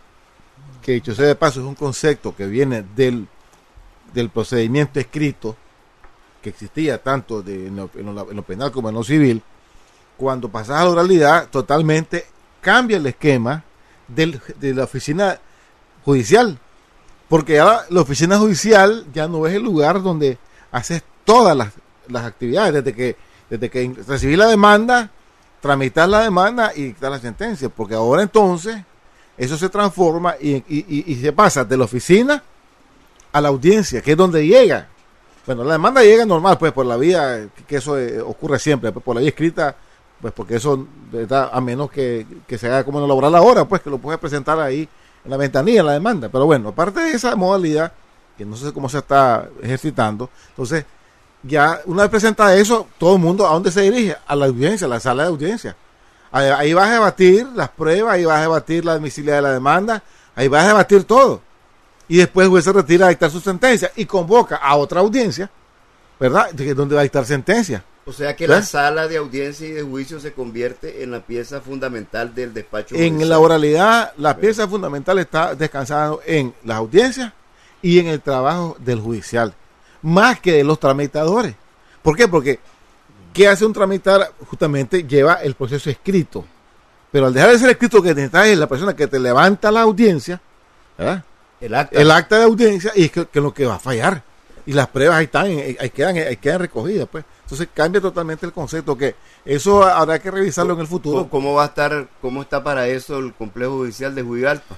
que dicho sea de paso es un concepto que viene del, del procedimiento escrito que existía tanto de, en, lo, en, lo, en lo penal como en lo civil, cuando pasas a la oralidad totalmente cambia el esquema del, de la oficina judicial, porque ahora la oficina judicial ya no es el lugar donde haces todas las, las actividades, desde que desde que recibí la demanda, tramitar la demanda y dictar la sentencia, porque ahora entonces eso se transforma y, y, y, y se pasa de la oficina a la audiencia, que es donde llega. Bueno, la demanda llega normal, pues por la vía, que eso eh, ocurre siempre, pues, por la vía escrita, pues porque eso, ¿verdad? A menos que, que se haga como en lo laboral ahora, pues que lo puedes presentar ahí en la ventanilla, en la demanda. Pero bueno, aparte de esa modalidad, que no sé cómo se está ejercitando, entonces ya una vez presentada eso, todo el mundo ¿a dónde se dirige? A la audiencia, a la sala de audiencia. Ahí, ahí vas a debatir las pruebas, ahí vas a debatir la admisibilidad de la demanda, ahí vas a debatir todo. Y después el juez se retira a dictar su sentencia y convoca a otra audiencia, ¿verdad? Donde va a dictar sentencia. O sea que ¿verdad? La sala de audiencia y de juicio se convierte en la pieza fundamental del despacho judicial. En la oralidad, la pieza fundamental está descansando en las audiencias y en el trabajo del judicial, más que de los tramitadores. ¿Por qué? Porque ¿qué hace un tramitar? Justamente lleva el proceso escrito, pero al dejar de ser escrito, que necesitas es la persona que te levanta la audiencia, ¿verdad? El acta. El acta de audiencia, y es que, que es lo que va a fallar, y las pruebas ahí están, ahí quedan, ahí quedan recogidas, pues. Entonces cambia totalmente el concepto, que eso habrá que revisarlo en el futuro. ¿Cómo va a estar, cómo está para eso el complejo judicial de Juigalpa?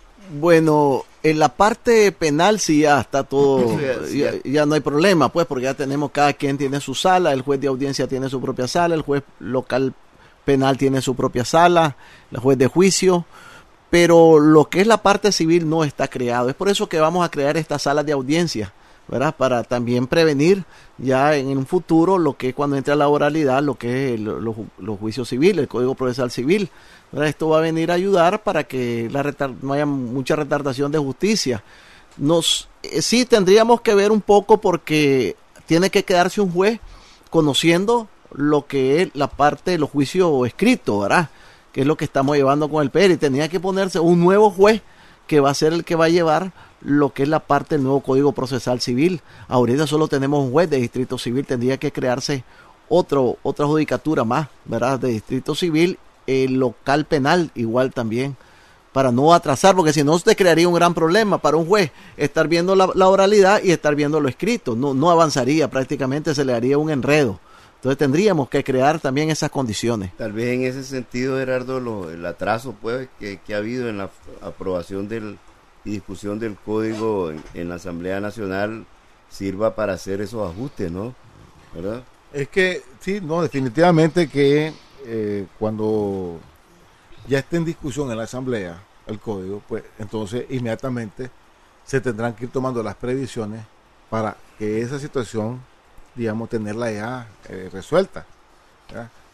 Bueno, en la parte penal sí ya está todo, Sí, sí. ya, ya no hay problema, pues, porque ya tenemos, cada quien tiene su sala, el juez de audiencia tiene su propia sala, el juez local penal tiene su propia sala, el juez de juicio, pero lo que es la parte civil no está creado. Es por eso que vamos a crear estas salas de audiencia, ¿verdad? Para también prevenir ya en un futuro lo que es cuando entre a la oralidad, lo que es los, los juicios civiles, el Código Procesal Civil, ¿verdad? Esto va a venir a ayudar para que la retar- no haya mucha retardación de justicia. Nos, eh, sí tendríamos que ver un poco, porque tiene que quedarse un juez conociendo lo que es la parte de los juicios escritos, ¿verdad? Que es lo que estamos llevando con el P R, y tenía que ponerse un nuevo juez que va a ser el que va a llevar lo que es la parte del nuevo Código Procesal Civil. Ahorita solo tenemos un juez de distrito civil, tendría que crearse otro otra judicatura más, ¿verdad? De distrito civil, el local penal igual también, para no atrasar, porque si no se crearía un gran problema para un juez estar viendo la, la oralidad y estar viendo lo escrito, no, no avanzaría, prácticamente se le haría un enredo. Entonces tendríamos que crear también esas condiciones. Tal vez en ese sentido, Gerardo, lo, el atraso pues que, que ha habido en la aprobación del, y discusión del código en, en la Asamblea Nacional sirva para hacer esos ajustes, ¿no? ¿Verdad? Es que, sí, no, definitivamente que eh, cuando ya esté en discusión en la Asamblea el código, pues entonces inmediatamente se tendrán que ir tomando las previsiones para que esa situación, digamos, tenerla ya eh, resuelta, ¿verdad?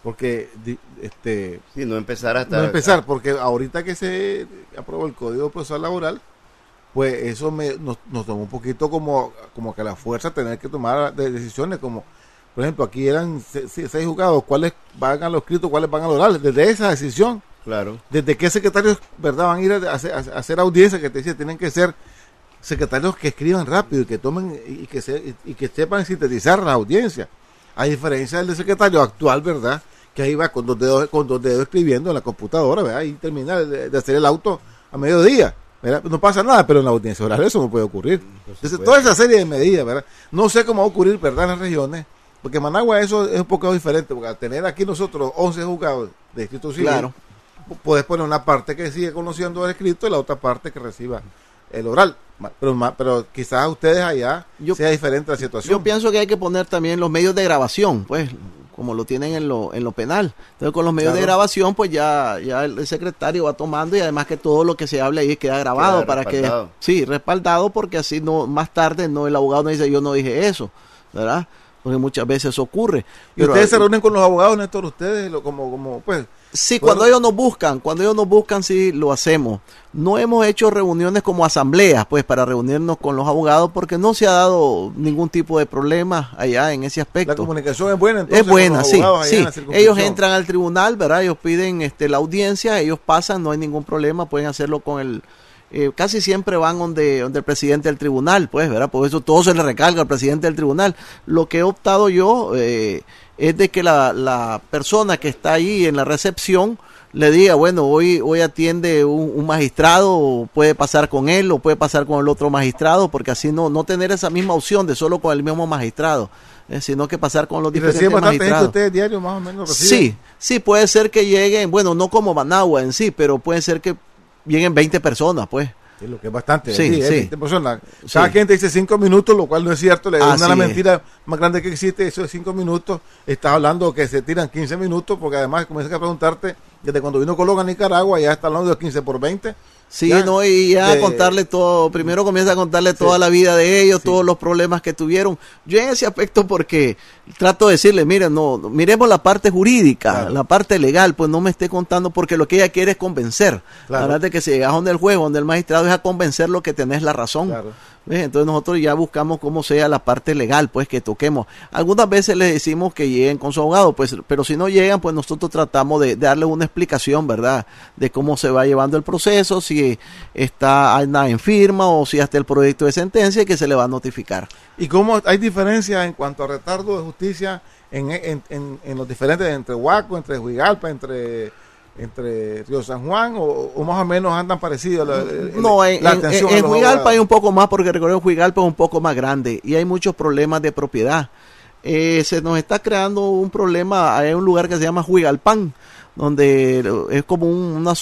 porque este sí, no empezar hasta no empezar, porque ahorita que se aprobó el Código Procesal Laboral, pues eso me, nos, nos tomó un poquito como, como que la fuerza tener que tomar de decisiones, como por ejemplo aquí eran seis, seis juzgados, cuáles van a los escritos, cuáles van a los orales, desde esa decisión, claro, desde qué secretarios, verdad, van a ir a hacer, a hacer audiencias, que te dice, tienen que ser secretarios que escriban rápido y que tomen y que se, y que sepan sintetizar la audiencia, a diferencia del secretario actual, verdad, que ahí va con dos dedos, con dos dedos escribiendo en la computadora, ¿verdad? Y termina de, de hacer el auto a mediodía, ¿verdad? No pasa nada, pero en la audiencia oral eso no puede ocurrir. Entonces, toda esa serie de medidas, ¿verdad? No sé cómo va a ocurrir, ¿verdad?, en las regiones, porque Managua eso es un poco diferente, porque al tener aquí nosotros once juzgados de distrito civil, claro, puedes poner una parte que sigue conociendo el escrito y la otra parte que reciba el oral, pero, pero quizás a ustedes allá yo, sea diferente la situación. Yo pienso que hay que poner también los medios de grabación, pues, como lo tienen en lo en lo penal. Entonces, con los medios claro. de grabación, pues ya ya el, el secretario va tomando, y además que todo lo que se hable ahí queda grabado, queda para respaldado. que sí, respaldado, porque así no más tarde no el abogado no dice yo no dije eso, ¿verdad? Porque muchas veces eso ocurre. ¿Y pero, ustedes se reúnen con los abogados, Néstor? Ustedes lo, como como pues sí, bueno, cuando ellos nos buscan, cuando ellos nos buscan sí lo hacemos. No hemos hecho reuniones como asambleas, pues, para reunirnos con los abogados, porque no se ha dado ningún tipo de problema allá en ese aspecto. La comunicación es buena, entonces. Es buena, sí, sí. Ellos entran al tribunal, ¿verdad? Ellos piden este la audiencia, ellos pasan, no hay ningún problema, pueden hacerlo con el eh, casi siempre van donde, donde el presidente del tribunal, pues, ¿verdad? Por eso todo se le recarga al presidente del tribunal. Lo que he optado yo eh, es de que la, la persona que está ahí en la recepción le diga, bueno, hoy hoy atiende un, un magistrado, puede pasar con él o puede pasar con el otro magistrado, porque así no no tener esa misma opción de solo con el mismo magistrado, eh, sino que pasar con los diferentes magistrados. ¿Y reciben bastante gente ustedes diario más o menos? ¿Reciben? Sí, sí, puede ser que lleguen, bueno, no como Managua en sí, pero puede ser que lleguen veinte personas, pues. Sí, lo que es bastante. Sí, sí, sí. veinte personas. Cada sí. gente dice cinco minutos, lo cual no es cierto. Le Así una la es. mentira más grande que existe, eso de cinco minutos. Estás hablando que se tiran quince minutos, porque además comienzas a preguntarte, desde cuando vino Colón a Nicaragua, ya está hablando de quince por veinte. Sí, ya, no, y ya de, contarle todo, primero comienza a contarle sí, toda la vida de ellos, sí. todos los problemas que tuvieron. Yo en ese aspecto, porque trato de decirle, miren, no, no miremos la parte jurídica, claro. la parte legal, pues no me esté contando, porque lo que ella quiere es convencer. Claro. La verdad es que si llegas donde el juez, donde el magistrado, es a convencerlo que tenés la razón. Claro. Entonces nosotros ya buscamos cómo sea la parte legal, pues, que toquemos. Algunas veces les decimos que lleguen con su abogado, pues, pero si no llegan, pues nosotros tratamos de, de darle una explicación, ¿verdad?, de cómo se va llevando el proceso, si está nada en firma o si hasta el proyecto de sentencia, que se le va a notificar. ¿Y cómo hay diferencia en cuanto a retardo de justicia en, en, en, en los diferentes, entre Huaco, entre Huigalpa, entre... entre Río San Juan, o, o más o menos andan parecidos la, no, en, la atención en, en, a los en Huigalpa abogados? hay un poco más, porque recuerden, Huigalpa es un poco más grande y hay muchos problemas de propiedad. Eh, se nos está creando un problema, hay un lugar que se llama Huigalpán, donde es como un, una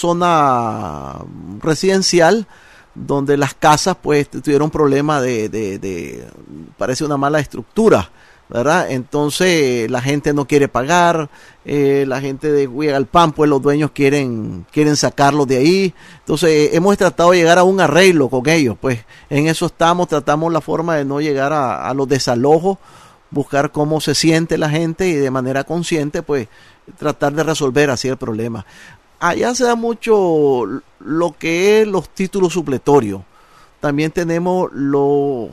zona residencial, donde las casas pues tuvieron problemas de, de, de, parece una mala estructura, ¿verdad? Entonces la gente no quiere pagar, eh, la gente de Huigalpán, pues los dueños quieren quieren sacarlos de ahí. Entonces eh, hemos tratado de llegar a un arreglo con ellos, pues en eso estamos, tratamos la forma de no llegar a, a los desalojos, buscar cómo se siente la gente y de manera consciente, pues tratar de resolver así el problema. Allá se da mucho lo que es los títulos supletorios. También tenemos lo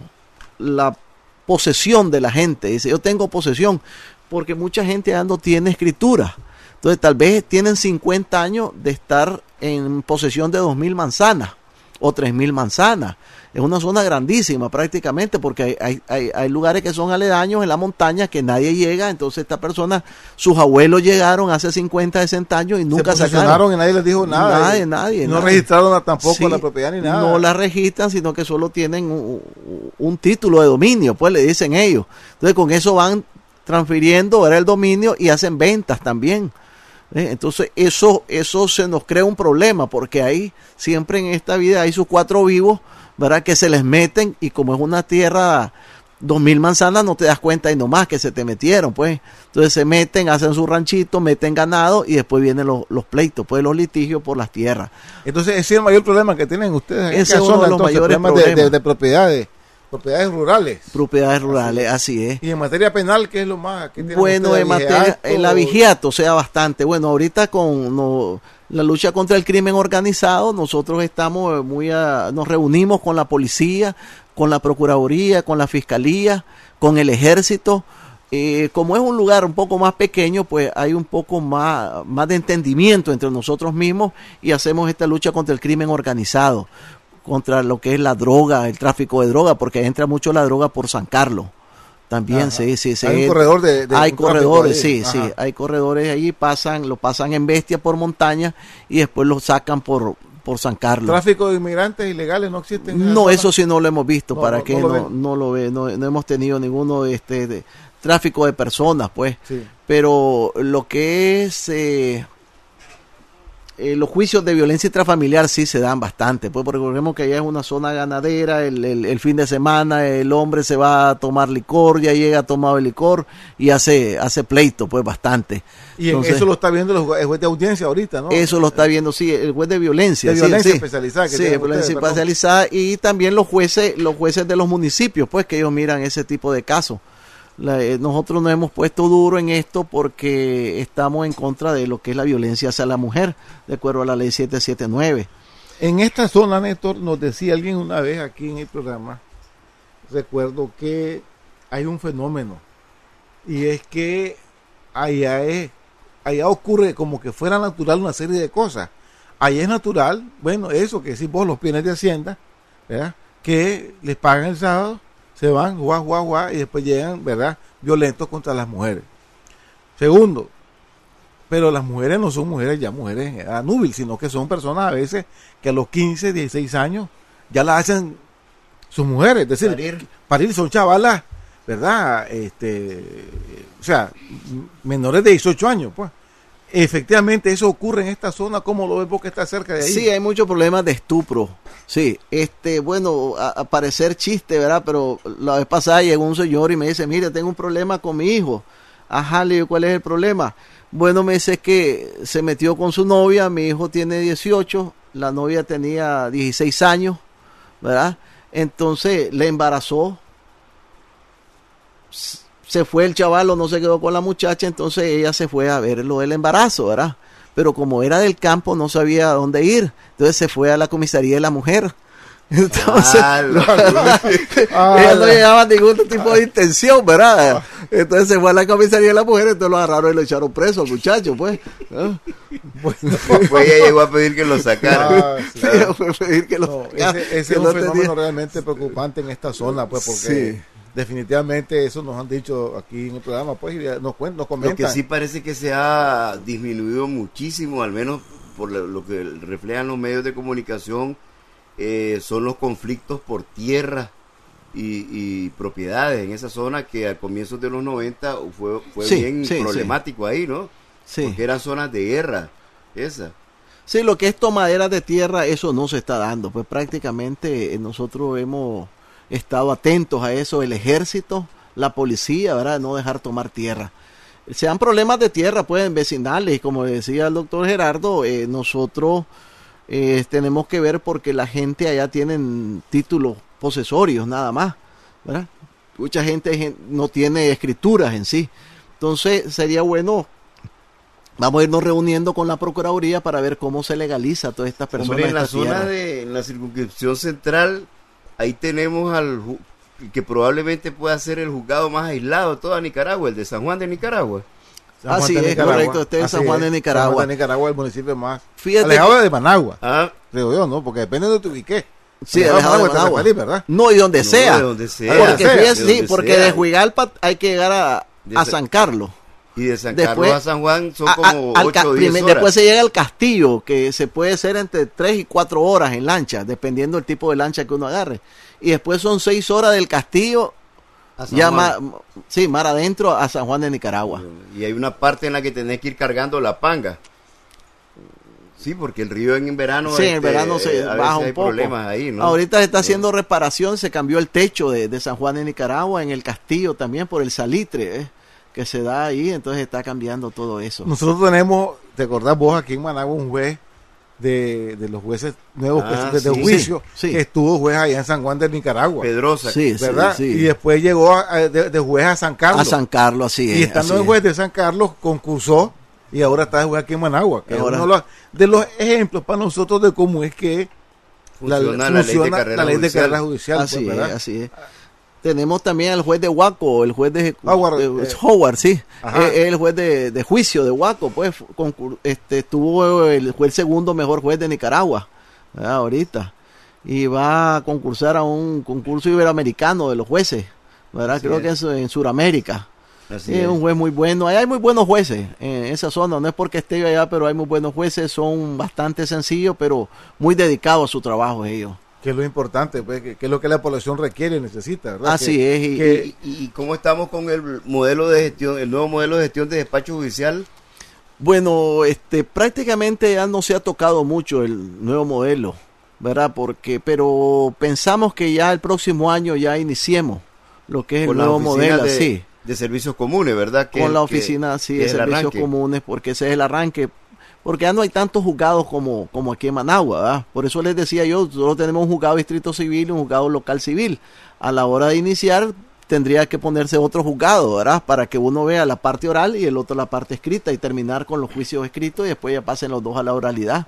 la posesión de la gente. Dice, yo tengo posesión, porque mucha gente ya no tiene escritura. Entonces tal vez tienen cincuenta años de estar en posesión de dos mil manzanas o tres mil manzanas. Es una zona grandísima prácticamente, porque hay, hay, hay, hay lugares que son aledaños en la montaña que nadie llega. Entonces esta persona, sus abuelos llegaron hace cincuenta, sesenta años y nunca se sacaron y nadie les dijo nada. Nadie, nadie. No nadie. registraron tampoco sí, la propiedad ni nada. No la registran, sino que solo tienen un, un título de dominio, pues le dicen ellos. Entonces con eso van transfiriendo era el dominio y hacen ventas también. ¿Eh? Entonces eso, eso se nos crea un problema, porque ahí siempre en esta vida hay sus cuatro vivos, ¿verdad?, que se les meten, y como es una tierra, dos mil manzanas, no te das cuenta y nomás que se te metieron, pues. Entonces se meten, hacen su ranchito, meten ganado y después vienen los, los pleitos, pues los litigios por las tierras. Entonces ese es el mayor problema que tienen ustedes en ese es uno zona, de los entonces, mayores problemas problemas de, de, de propiedades. propiedades rurales. Propiedades rurales, así es. Y en materia penal, ¿qué es lo más? ¿Qué Bueno, en materia, en la vigiato, o sea, bastante. Bueno, ahorita con no, la lucha contra el crimen organizado, nosotros estamos muy, a, nos reunimos con la policía, con la procuraduría, con la fiscalía, con el ejército. Eh, como es un lugar un poco más pequeño, pues hay un poco más, más de entendimiento entre nosotros mismos y hacemos esta lucha contra el crimen organizado, contra lo que es la droga, el tráfico de droga, porque entra mucho la droga por San Carlos. También sí, sí, sí. Hay un corredor de, de hay un corredores, sí, Ajá. sí, hay corredores ahí, pasan, lo pasan en Bestia por montaña y después lo sacan por por San Carlos. ¿Tráfico de inmigrantes ilegales no existe? No, eso sí no lo hemos visto, no, para no, que no lo, no, no lo ve, no, no hemos tenido ninguno de este de tráfico de personas, pues. Sí. Pero lo que es eh, eh, los juicios de violencia intrafamiliar sí se dan bastante, pues, porque recordemos que allá es una zona ganadera, el, el, el fin de semana el hombre se va a tomar licor, ya llega a tomar el licor y hace hace pleito, pues, bastante. Y Entonces, eso lo está viendo el juez de audiencia ahorita, ¿no? Eso lo está viendo, sí, el juez de violencia. De sí, violencia sí, especializada. Que sí, de violencia ustedes, especializada y también los jueces, los jueces de los municipios, pues, que ellos miran ese tipo de casos. La, eh, nosotros nos hemos puesto duro en esto porque estamos en contra de lo que es la violencia hacia la mujer, de acuerdo a la ley siete setenta y nueve. En esta zona, Néstor, nos decía alguien una vez aquí en el programa, recuerdo que hay un fenómeno, y es que allá, es, allá ocurre como que fuera natural una serie de cosas. Allá es natural, bueno, eso que decís vos, los bienes de Hacienda, ¿verdad? Que les pagan el sábado, se van, guau, guau, guau, y después llegan, ¿verdad?, violentos contra las mujeres. Segundo, pero las mujeres no son mujeres ya mujeres en edad núbil, sino que son personas a veces que a los quince, dieciséis años ya las hacen sus mujeres, es decir, parir, parir son chavalas, ¿verdad? Este, o sea, menores de dieciocho años, pues. Efectivamente, eso ocurre en esta zona. ¿Cómo lo ves vos que está cerca de ahí? Sí, hay muchos problemas de estupro. Sí, este, bueno, a, a parecer chiste, ¿verdad? Pero la vez pasada llegó un señor y me dice, mire, tengo un problema con mi hijo. Ajá, le digo, ¿cuál es el problema? Bueno, me dice que se metió con su novia, mi hijo tiene dieciocho, la novia tenía dieciséis años, ¿verdad? Entonces le embarazó. Se fue el chaval o no se quedó con la muchacha, entonces ella se fue a ver lo del embarazo, ¿verdad? Pero como era del campo, no sabía a dónde ir, entonces se fue a la comisaría de la mujer. Entonces, Ah, no, ah, ella no llegaba a ningún tipo de intención, ¿verdad? Entonces se fue a la comisaría de la mujer, entonces lo agarraron y lo echaron preso al muchacho, pues. ¿No? Bueno, pues ella llegó a pedir que lo sacaran. Ah, sí, Sí, claro. fue a pedir que lo No, sacaran, ese, ese que es no un fenómeno tenía- realmente preocupante en esta zona, pues, porque Sí. definitivamente eso nos han dicho aquí en el programa, pues, y nos, cuen- nos Lo comentan. que sí parece que se ha disminuido muchísimo, al menos por lo, lo que reflejan los medios de comunicación, eh, son los conflictos por tierra y, y propiedades en esa zona, que a comienzos de los noventa fue, fue Sí, bien sí, problemático ahí, ¿no? Sí. Porque eran zonas de guerra, esa. Sí, lo que es tomadera de tierra, eso no se está dando. Pues prácticamente eh, nosotros hemos estado atentos a eso, el ejército, la policía, ¿verdad? No dejar tomar tierra. Sean problemas de tierra, pues, en vecinales, y como decía el doctor Gerardo, eh, nosotros eh, tenemos que ver porque la gente allá tienen títulos posesorios, nada más, ¿verdad? Mucha gente gen- no tiene escrituras en sí. Entonces, sería bueno, vamos a irnos reuniendo con la Procuraduría para ver cómo se legaliza a todas estas personas. Hombre, en la esta zona tierra. de, en la circunscripción central, ahí tenemos al ju- que probablemente pueda ser el juzgado más aislado de toda Nicaragua, el de San Juan de Nicaragua. San Juan Así de es, Nicaragua. correcto, este es Así San Juan de es. Nicaragua. San Juan de Nicaragua es el municipio más Fíjate alejado que- de Managua. Ah, Creo yo, ¿no? Porque depende de donde te ubiques. Sí, alejado de está Managua. feliz, ¿verdad? No, y donde No, sea. de donde sea. Porque, De donde fíjate, sea, sí, de donde porque sea. de Huigalpa hay que llegar a, De a Sa- San Carlos. y de San Después- Carlos a San Juan son A- a- como al ca- ocho o diez primer- horas. Después se llega al castillo, que se puede hacer entre tres y cuatro horas en lancha, dependiendo del tipo de lancha que uno agarre. Y después son seis horas del castillo, A San ya Juan. ma- sí, mar adentro a San Juan de Nicaragua. Y hay una parte en la que tenés que ir cargando la panga. Sí, porque el río en verano, Sí, en este, el verano se a baja veces un hay poco. problemas ahí, ¿no? Ahorita se está haciendo reparación, se cambió el techo de, de San Juan de Nicaragua en el castillo también por el salitre, eh, que se da ahí, entonces está cambiando todo eso. Nosotros tenemos, te acordás vos, aquí en Managua un juez de, de los jueces nuevos Ah, que, de, de sí, juicio sí, sí. que estuvo juez allá en San Juan de Nicaragua. Pedrosa. Sí, sí, ¿verdad? sí. Y después llegó a- a- de, de juez a San Carlos. A San Carlos, así es. Y estando así en juez de San Carlos, concursó y ahora está de juez aquí en Managua. Que Ahora- es uno de los, de los ejemplos para nosotros de cómo es que Funciona la ley de carrera la ley de judicial. carrera judicial. Así pues, es, ¿verdad? así es. Tenemos también al juez de Huaco, el juez de Howard, de- eh, Howard, sí, ajá. es el juez de, de juicio de Huaco, pues concur- este estuvo el fue el segundo mejor juez de Nicaragua, ¿verdad? Ahorita, y va a concursar a un concurso iberoamericano de los jueces, ¿verdad? Así Creo es. que es en Sudamérica. Así es es. un juez muy bueno. Ahí hay muy buenos jueces en esa zona. No es porque esté yo allá, pero hay muy buenos jueces. Son bastante sencillos, pero muy dedicados a su trabajo ellos. Que es lo importante, pues, que, que es lo que la población requiere y necesita, ¿verdad? Así Que- es. Y, que- ¿Y, y cómo estamos con el modelo de gestión, el nuevo modelo de gestión de despacho judicial? Bueno, este, prácticamente ya no se ha tocado mucho el nuevo modelo, ¿verdad? Porque, pero pensamos que ya el próximo año ya iniciemos lo que es el Con las nuevo oficinas modelo, de, sí. de servicios comunes, ¿verdad? Que- Con la que- oficina, sí, que de es el servicios arranque. comunes, porque ese es el arranque. Porque ya no hay tantos juzgados como, como aquí en Managua, ¿verdad? Por eso les decía yo, solo tenemos un juzgado distrito civil y un juzgado local civil. A la hora de iniciar, tendría que ponerse otro juzgado, ¿verdad? Para que uno vea la parte oral y el otro la parte escrita y terminar con los juicios escritos y después ya pasen los dos a la oralidad.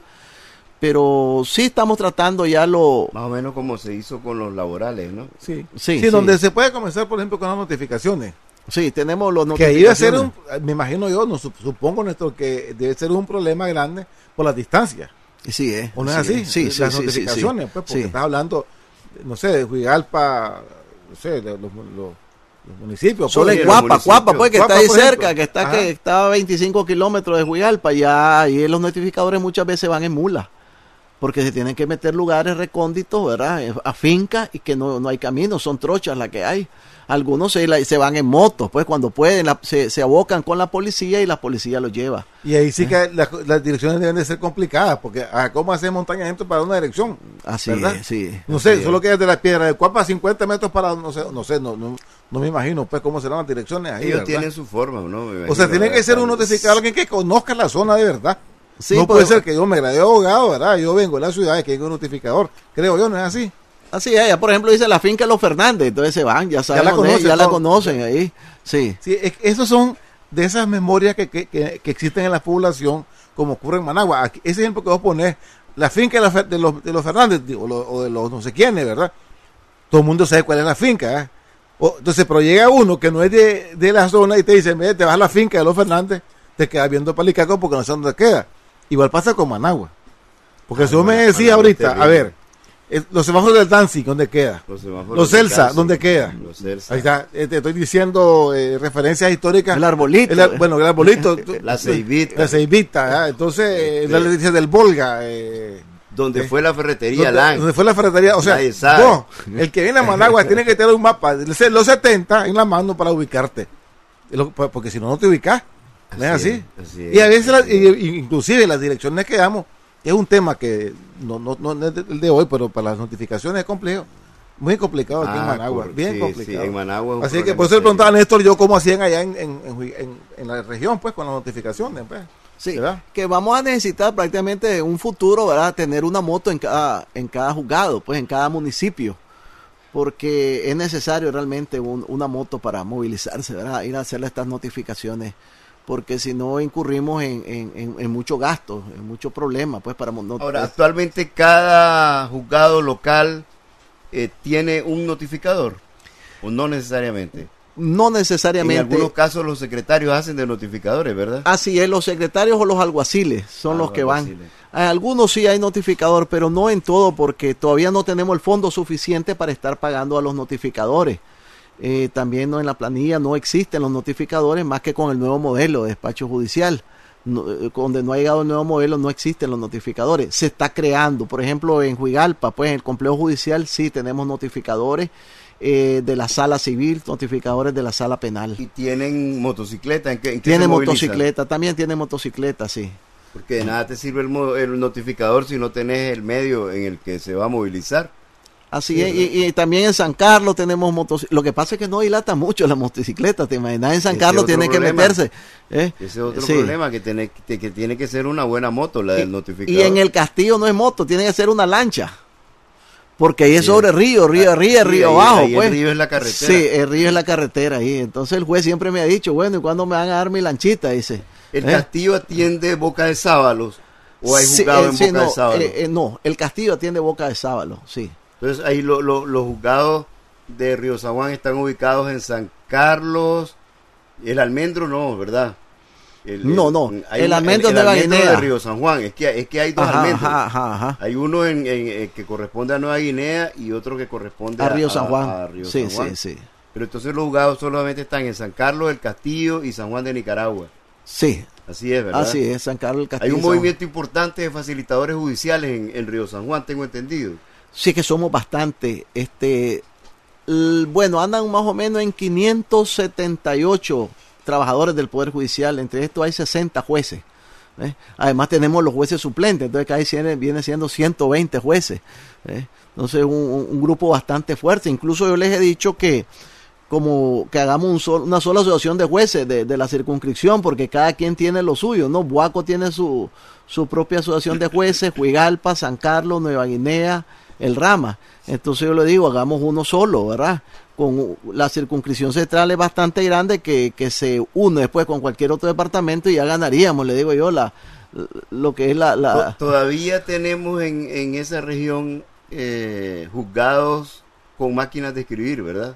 Pero sí estamos tratando ya lo... Más o menos como se hizo con los laborales, ¿no? Sí, Sí, sí, sí. donde se puede comenzar, por ejemplo, con las notificaciones. Sí, tenemos los Que ahí va a ser un, notificaciones. me imagino yo, no, sup- supongo, Néstor, que debe ser un problema grande por las distancias. Sí, ¿eh? ¿O no es Sí, así? sí, sí, Las sí, sí, notificaciones, sí. pues, porque Sí. estás hablando, no sé, de Huigalpa, no sé, de los, los- los municipios. Solo pues, en de los Guapa, municipios. Guapa, pues que Guapa, está ahí por ejemplo. cerca, que está Ajá. que está a veinticinco kilómetros de Huigalpa, ya y los notificadores muchas veces van en mula, porque se tienen que meter lugares recónditos, ¿verdad? A fincas y que no, no hay camino, son trochas las que hay. Algunos se, la- se van en motos, pues cuando pueden la- se, se abocan con la policía y la policía los lleva. Y ahí sí que las, las direcciones deben de ser complicadas, porque ah, ¿cómo hacer montaña gente para una dirección? Así ¿verdad? es, sí. No sé, Así solo es. que desde la piedra de Cuapa a cincuenta metros para, no sé, no sé, no, no, no me imagino pues cómo serán las direcciones ahí. Ellos ¿verdad? tienen su forma, ¿no? Me O sea, imagino, tiene que ¿verdad? ser un notificador, alguien que conozca la zona de verdad. Sí, no pues- puede ser que yo me gradué de abogado, ¿verdad? Yo vengo de la ciudad y que hay un notificador. Creo yo, ¿no es así? Así es, ya por ejemplo dice la finca Los Fernández, entonces se van, ya saben la dónde es, conocen ya la todos. conocen ahí. Sí. Sí, es- esos son de esas memorias que, que, que, que existen en la población, como ocurre en Managua. Aquí, ese ejemplo que vos ponés, la finca de, la Fer- de, los, de los Fernández, digo, lo- o de los no sé quiénes, ¿verdad? Todo el mundo sabe cuál es la finca, ¿eh? O- entonces, pero llega uno que no es de, de la zona y te dice, "Mira, te vas a la finca de los Fernández", te quedas viendo Palicaco porque no sé dónde queda. Igual pasa con Managua. Porque Ah, si vos me Managua, decís Managua es ahorita, a terrible. ver, es- los semáforos del Danzig, ¿dónde queda? Los semáforos Los de Celsa, Cárcel, ¿dónde queda? Los Celsa. Ahí está, eh, te estoy diciendo eh, referencias históricas. El arbolito. El ar- bueno, el arbolito. La Ceibita. La Ceibita, ¿ah? Entonces, eh, la noticia del Volga. Eh, Donde eh, fue la ferretería donde, Lang. donde fue la ferretería. O sea, Nadie sabe. vos, el que viene a Managua tiene que tener un mapa de los setenta en la mano para ubicarte. Lo- Porque si no, no te ubicas. ¿No es Así así? es, así es, Y a veces, así la- y- y- inclusive las direcciones que damos, es un tema que no, no, no es el de hoy, pero para las notificaciones es complejo. Muy complicado aquí en Ah, Managua, por- bien sí, complicado. sí, en Managua es un Así que problema por eso le serio. preguntaba a Néstor yo cómo hacían allá en, en, en, en- en la región, pues, con las notificaciones. Pues. Sí, ¿verdad? que vamos a necesitar prácticamente en un futuro, ¿verdad? Tener una moto en cada, en cada juzgado, pues en cada municipio, porque es necesario realmente un- una moto para movilizarse, ¿verdad? Ir a hacerle estas notificaciones, porque si no incurrimos en, en, en, en mucho gasto, en mucho problema, pues para... mo- No, Ahora, actualmente cada juzgado local eh, tiene un notificador, o no necesariamente. no En necesariamente... algunos casos los secretarios hacen de notificadores, ¿verdad? Así es, los secretarios o los alguaciles son Ah, los los que van. alguaciles. A algunos sí hay notificador, pero no en todo, porque todavía no tenemos el fondo suficiente para estar pagando a los notificadores. Eh, también no en la planilla no existen los notificadores más que con el nuevo modelo de despacho judicial. No, eh, donde no ha llegado el nuevo modelo no existen los notificadores. Se está creando, por ejemplo, en Huigalpa, pues en el complejo judicial sí tenemos notificadores eh, de la sala civil, notificadores de la sala penal. Y tienen motocicleta. ¿En qué, en qué Tiene se movilizan? motocicleta, también tiene motocicleta, sí. Porque de nada te sirve el, mo- el notificador si no tenés el medio en el que se va a movilizar. Así sí, es, y, y también en San Carlos tenemos motocicletas. Lo que pasa es que no dilata mucho la motocicleta, te imaginas, en San Ese Carlos tiene problema. que meterse. ¿eh? Ese es otro Sí. problema, que tiene, que, que tiene que ser una buena moto, la del notificador. Y en el Castillo no es moto, tiene que ser una lancha. Porque ahí es Sí. sobre río, río Ah, arriba, sí, río ahí- abajo. ahí el pues. río es la carretera. Sí, el río es la carretera ahí. Entonces el juez siempre me ha dicho, bueno, ¿y cuándo me van a dar mi lanchita? Dice. ¿El ¿eh? Castillo atiende Boca de Sábalos o hay Sí, juzgado eh, en sí, Boca no, de Sábalos? eh, eh, no, el Castillo atiende Boca de Sábalo, sí. Entonces ahí lo- lo- los juzgados de Río San Juan están ubicados en San Carlos. El Almendro no, ¿verdad? El, No, no, hay el un- Almendro el de la Almendro Guinea. de Río San Juan. Es que, es que hay dos Ajá, almendros. ajá, ajá, ajá. Hay uno en, en- en que corresponde a Nueva Guinea y otro que corresponde A Río San Juan. a Río Sí, San Juan. sí, sí. Pero entonces los juzgados solamente están en San Carlos, El Castillo y San Juan de Nicaragua. Sí. Así es, ¿verdad? Así es, San Carlos, el Castillo. Hay un San Juan. movimiento importante de facilitadores judiciales en, en Río San Juan, tengo entendido. Sí, que somos bastante. Este, l- bueno, andan más o menos en quinientos setenta y ocho trabajadores del Poder Judicial. Entre estos hay sesenta jueces. ¿eh? Además tenemos los jueces suplentes, entonces que ahí viene, viene siendo ciento veinte jueces. ¿eh? Entonces un, un- un grupo bastante fuerte. Incluso yo les he dicho que como que hagamos un sol- una sola asociación de jueces de, de la circunscripción, porque cada quien tiene lo suyo, ¿no? Buaco tiene su, su propia asociación de jueces, Huigalpa, San Carlos, Nueva Guinea, el Rama. Entonces yo le digo, hagamos uno solo, ¿verdad? Con la circunscripción central es bastante grande que, que se une después con cualquier otro departamento y ya ganaríamos, le digo yo, la lo que es la... la... To- Todavía tenemos en, en esa región eh, juzgados con máquinas de escribir, ¿verdad?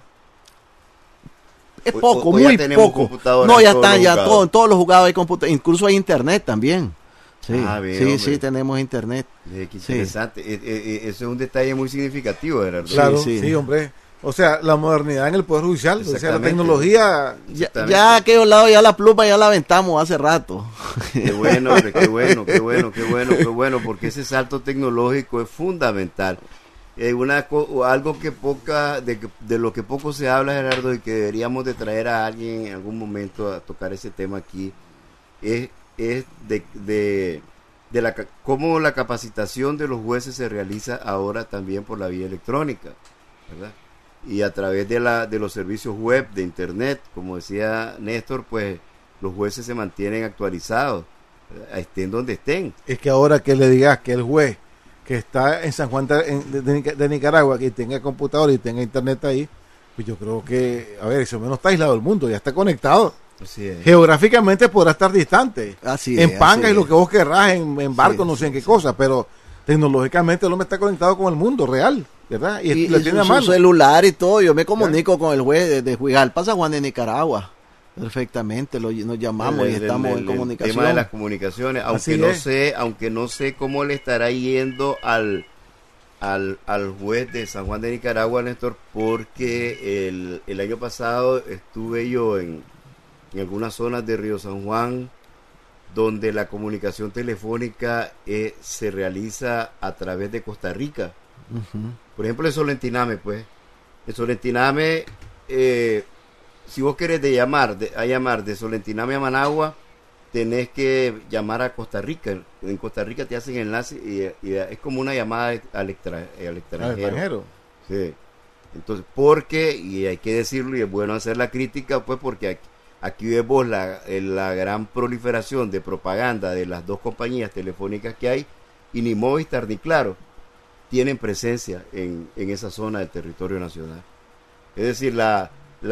Es O- poco, o- o ya muy tenemos poco. computadoras No, ya en todos están, los ya juzgados. todo, en todos los juzgados hay computadora, incluso hay internet también. Sí, Ah, bien, sí, hombre. sí, tenemos internet. Eh, qué Sí. interesante. Eh, eh, eh, eso es un detalle muy significativo, Gerardo. Claro, sí, hombre. O sea, la modernidad en el Poder Judicial, o sea, la Exactamente. tecnología... Ya, ya a aquellos lados ya la pluma ya la aventamos hace rato. Qué bueno, hombre, qué bueno, qué bueno, qué bueno, qué bueno, porque ese salto tecnológico es fundamental. Eh, una co- algo que poca, de, que- de lo que poco se habla, Gerardo, y que deberíamos de traer a alguien en algún momento a tocar ese tema aquí, es, es de, de, de la, ca- cómo la capacitación de los jueces se realiza ahora también por la vía electrónica, ¿verdad? Y a través de, la, de los servicios web, de internet, como decía Néstor, pues los jueces se mantienen actualizados, ¿verdad? Estén donde estén. Es que ahora que le digas que el juez que está en San Juan de, de- de Nica- de Nicaragua, que tenga computador y tenga internet ahí, pues yo creo que, a ver, eso menos está aislado del mundo, ya está conectado. Así es. Geográficamente podrá estar distante. Así en es, panga así y lo es. que vos querrás, en, en barco, Sí, no sé en qué cosa, pero tecnológicamente el hombre está conectado con el mundo real, ¿verdad? Y, Y, lo y tiene a su, su mano. celular y todo, yo me comunico con el juez de, de Huigalpa, San Juan de Nicaragua. Perfectamente, lo, nos llamamos El- y el- estamos el- en el comunicación. tema de las comunicaciones, Así aunque no es. sé, aunque no sé cómo le estará yendo al al, al juez de San Juan de Nicaragua, Néstor, porque el, el año pasado estuve yo en, en algunas zonas de Río San Juan donde la comunicación telefónica eh, se realiza a través de Costa Rica. Ujú. Por ejemplo, el Solentiname, pues. El Solentiname, eh, si vos querés de llamar, de, a llamar de Solentiname a Managua, tenés que llamar a Costa Rica. En Costa Rica te hacen enlace y, y es como una llamada al, extra, al extranjero. Al extranjero. Sí. Entonces, porque, y hay que decirlo, y es bueno hacer la crítica, pues porque aquí, aquí vemos la, la gran proliferación de propaganda de las dos compañías telefónicas que hay, y ni Movistar ni Claro tienen presencia en, en esa zona del territorio nacional. Es decir, la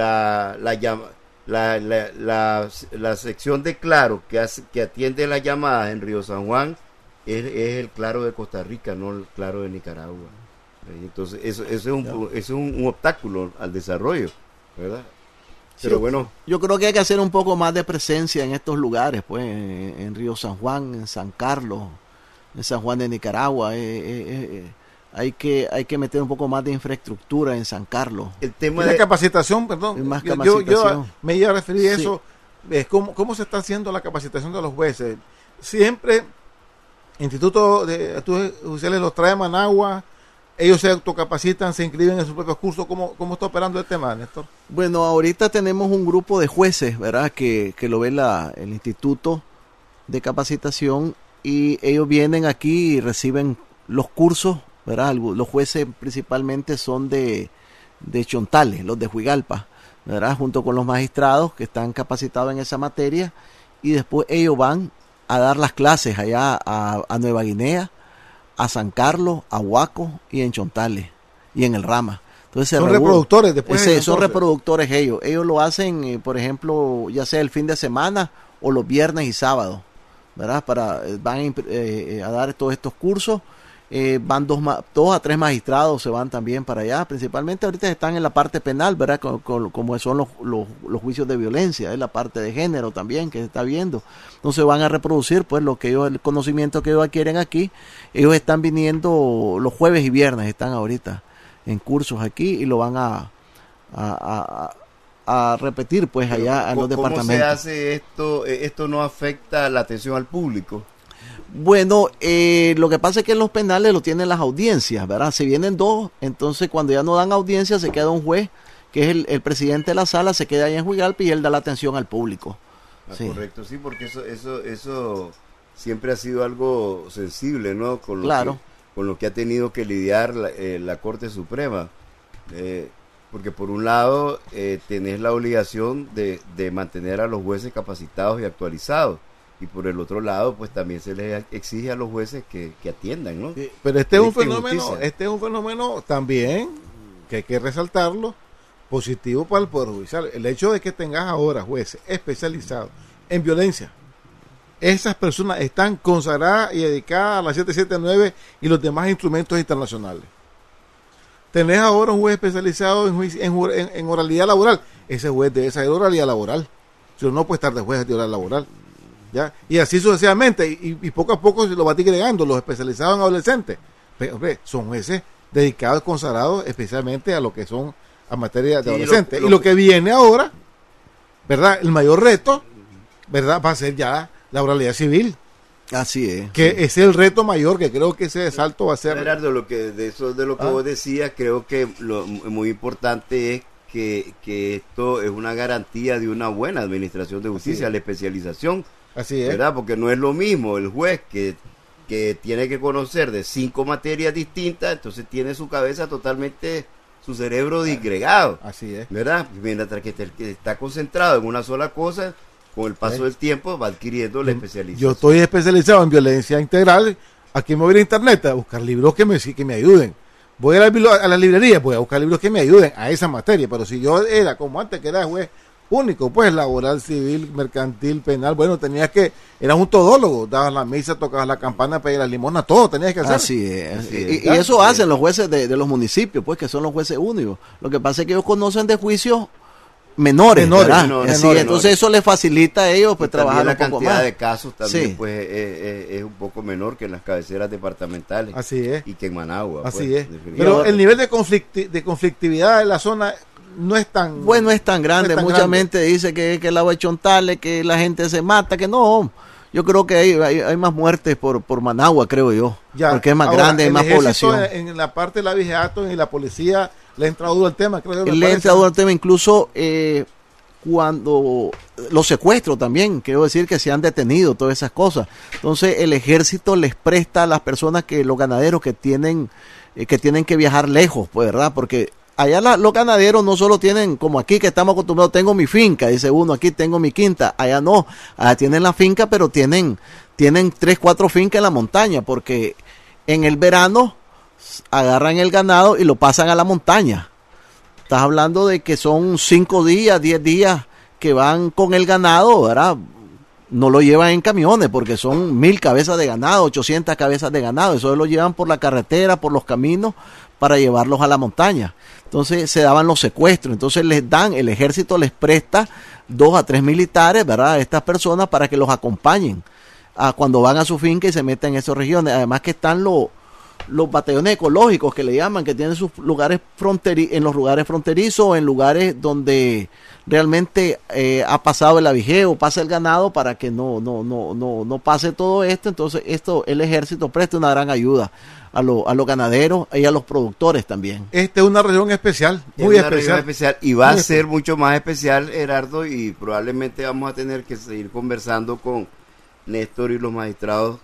la la, llama, la, la, la, la sección de Claro que, hace, que atiende las llamadas en Río San Juan es, es el Claro de Costa Rica, no el Claro de Nicaragua. Entonces, eso, eso es, un, eso es un, un obstáculo al desarrollo, ¿verdad? Pero Sí, bueno, yo creo que hay que hacer un poco más de presencia en estos lugares, pues, en, en Río San Juan, en San Carlos, en San Juan de Nicaragua. Eh, eh, eh, hay que hay que meter un poco más de infraestructura en San Carlos. el Y tema la de capacitación, perdón. Y más yo, yo- yo capacitación. me iba a referir a Sí. eso. Es cómo, cómo se está haciendo la capacitación de los jueces. Siempre, Instituto de Estudios Judiciales los trae a Managua, ellos se autocapacitan, se inscriben en sus propios cursos. ¿Cómo, cómo está operando el tema, Néstor? Bueno, ahorita tenemos un grupo de jueces, ¿verdad? Que, que lo ve la, el Instituto de Capacitación y ellos vienen aquí y reciben los cursos ¿verdad? Los jueces principalmente son de, de Chontales, los de Huigalpa, ¿verdad? Junto con los magistrados que están capacitados en esa materia, y después ellos van a dar las clases allá a, a Nueva Guinea, a San Carlos, a Huaco y en Chontales y en el Rama. Entonces, son reproductores después. Ese, son reproductores ellos. Ellos lo hacen, eh, por ejemplo, ya sea el fin de semana o los viernes y sábados, ¿verdad? Para, van eh, eh, a dar todos estos cursos. Eh, van dos, dos a tres magistrados, se van también para allá. Principalmente ahorita están en la parte penal, ¿verdad? Con, con, como son los, los, los juicios de violencia, es la parte de género también que se está viendo. Entonces van a reproducir pues lo que ellos, el conocimiento que ellos adquieren aquí. Ellos están viniendo los jueves y viernes, están ahorita en cursos aquí y lo van a, a, a, a repetir pues allá en los departamentos. ¿Cómo se hace esto? ¿Esto no afecta la atención al público? Bueno, eh, lo que pasa es que en los penales lo tienen las audiencias, ¿verdad? Si vienen dos, entonces cuando ya no dan audiencia se queda un juez, que es el, el presidente de la sala, se queda ahí en Huigalpa y él da la atención al público. Ah, sí. Correcto, sí, porque eso eso eso siempre ha sido algo sensible, ¿no? Con lo claro. que, con lo que ha tenido que lidiar la, eh, la Corte Suprema. Eh, porque por un lado eh, tenés la obligación de, de mantener a los jueces capacitados y actualizados. Y por el otro lado, pues también se les exige a los jueces que, que atiendan, ¿no? Sí, pero este es un fenómeno, este es un fenómeno también que hay que resaltarlo, positivo para el Poder Judicial. El hecho de que tengas ahora jueces especializados en violencia, esas personas están consagradas y dedicadas a la siete setenta y nueve y los demás instrumentos internacionales. Tenés ahora un juez especializado en, juicio, en, en, en oralidad laboral. Ese juez debe saber oralidad laboral. Si no, no puede estar de juez de oralidad laboral. ¿Ya? Y así sucesivamente, y, y poco a poco se lo va agregando, los especializados en adolescentes. Pero, hombre, son jueces dedicados, consagrados especialmente a lo que son a materia de sí, adolescentes. Lo, lo, y lo que viene ahora, ¿verdad? El mayor reto, ¿verdad? Va a ser ya la oralidad civil. Así es. Que sí. es el reto mayor, que creo que ese salto va a ser. Gerardo, lo que, de eso de lo que ah. vos decías, creo que lo muy importante es que, que esto es una garantía de una buena administración de justicia, la especialización. Así es. ¿Verdad? Porque no es lo mismo el juez que, que tiene que conocer de cinco materias distintas, entonces tiene su cabeza totalmente, su cerebro disgregado. Así es. ¿Verdad? Mientras que, te, que está concentrado en una sola cosa, con el paso ¿Eh? del tiempo va adquiriendo la especialización. Yo estoy especializado en violencia integral, aquí me voy a ir a internet a buscar libros que me, que me ayuden. Voy a la, a la librería, voy a buscar libros que me ayuden a esa materia, pero si yo era como antes que era juez único, pues laboral, civil, mercantil, penal, bueno, tenías que, eras un todólogo, dabas la misa, tocabas la campana, pedías la limosna, todo tenías que hacer. Así es, así es. Y, y eso hacen es. los jueces de, de los municipios, pues que son los jueces únicos. Lo que pasa es que ellos conocen de juicios menores, menores, ¿verdad? Menores, sí, menores. Entonces eso les facilita a ellos pues trabajar un la poco cantidad más. de casos también sí. pues es, es, es un poco menor que en las cabeceras departamentales. Así es. Y que en Managua. Así pues, es. Pero el nivel de, conflicti de conflictividad de la zona no es tan bueno, es tan grande. No es tan Mucha grande. gente dice que, que el agua es Chontales, que la gente se mata, que no. Yo creo que hay, hay, hay más muertes por, por Managua, creo yo. Ya. Porque es más Ahora, grande, hay más población. En la parte de la Vigiato y la policía le ha entrado duro el tema. Creo que le ha entrado duro el tema, incluso eh, cuando los secuestros también, quiero decir que se han detenido, todas esas cosas. Entonces el ejército les presta a las personas, que los ganaderos que tienen, eh, que tienen que viajar lejos, pues, ¿verdad? Porque allá la, los ganaderos no solo tienen, como aquí que estamos acostumbrados, tengo mi finca, dice uno, aquí tengo mi quinta, allá no, allá tienen la finca, pero tienen, tienen tres, cuatro fincas en la montaña, porque en el verano agarran el ganado y lo pasan a la montaña. Estás hablando de que son cinco días, diez días que van con el ganado, ¿verdad? No lo llevan en camiones porque son mil cabezas de ganado, ochocientas cabezas de ganado, eso lo llevan por la carretera, por los caminos, para llevarlos a la montaña. Entonces se daban los secuestros, entonces les dan, el ejército les presta dos a tres militares, ¿verdad?, a estas personas para que los acompañen a cuando van a su finca y se meten en esas regiones. Además que están los, los batallones ecológicos que le llaman, que tienen sus lugares fronteri en los lugares fronterizos, en lugares donde realmente eh, ha pasado el avijeo, pasa el ganado, para que no, no, no, no, no pase todo esto. Entonces esto, el ejército presta una gran ayuda a, lo, a los ganaderos y a los productores también. Esta es una región especial, muy es una especial. Región especial y va muy a ser especial. mucho más especial, Gerardo, y probablemente vamos a tener que seguir conversando con Néstor y los magistrados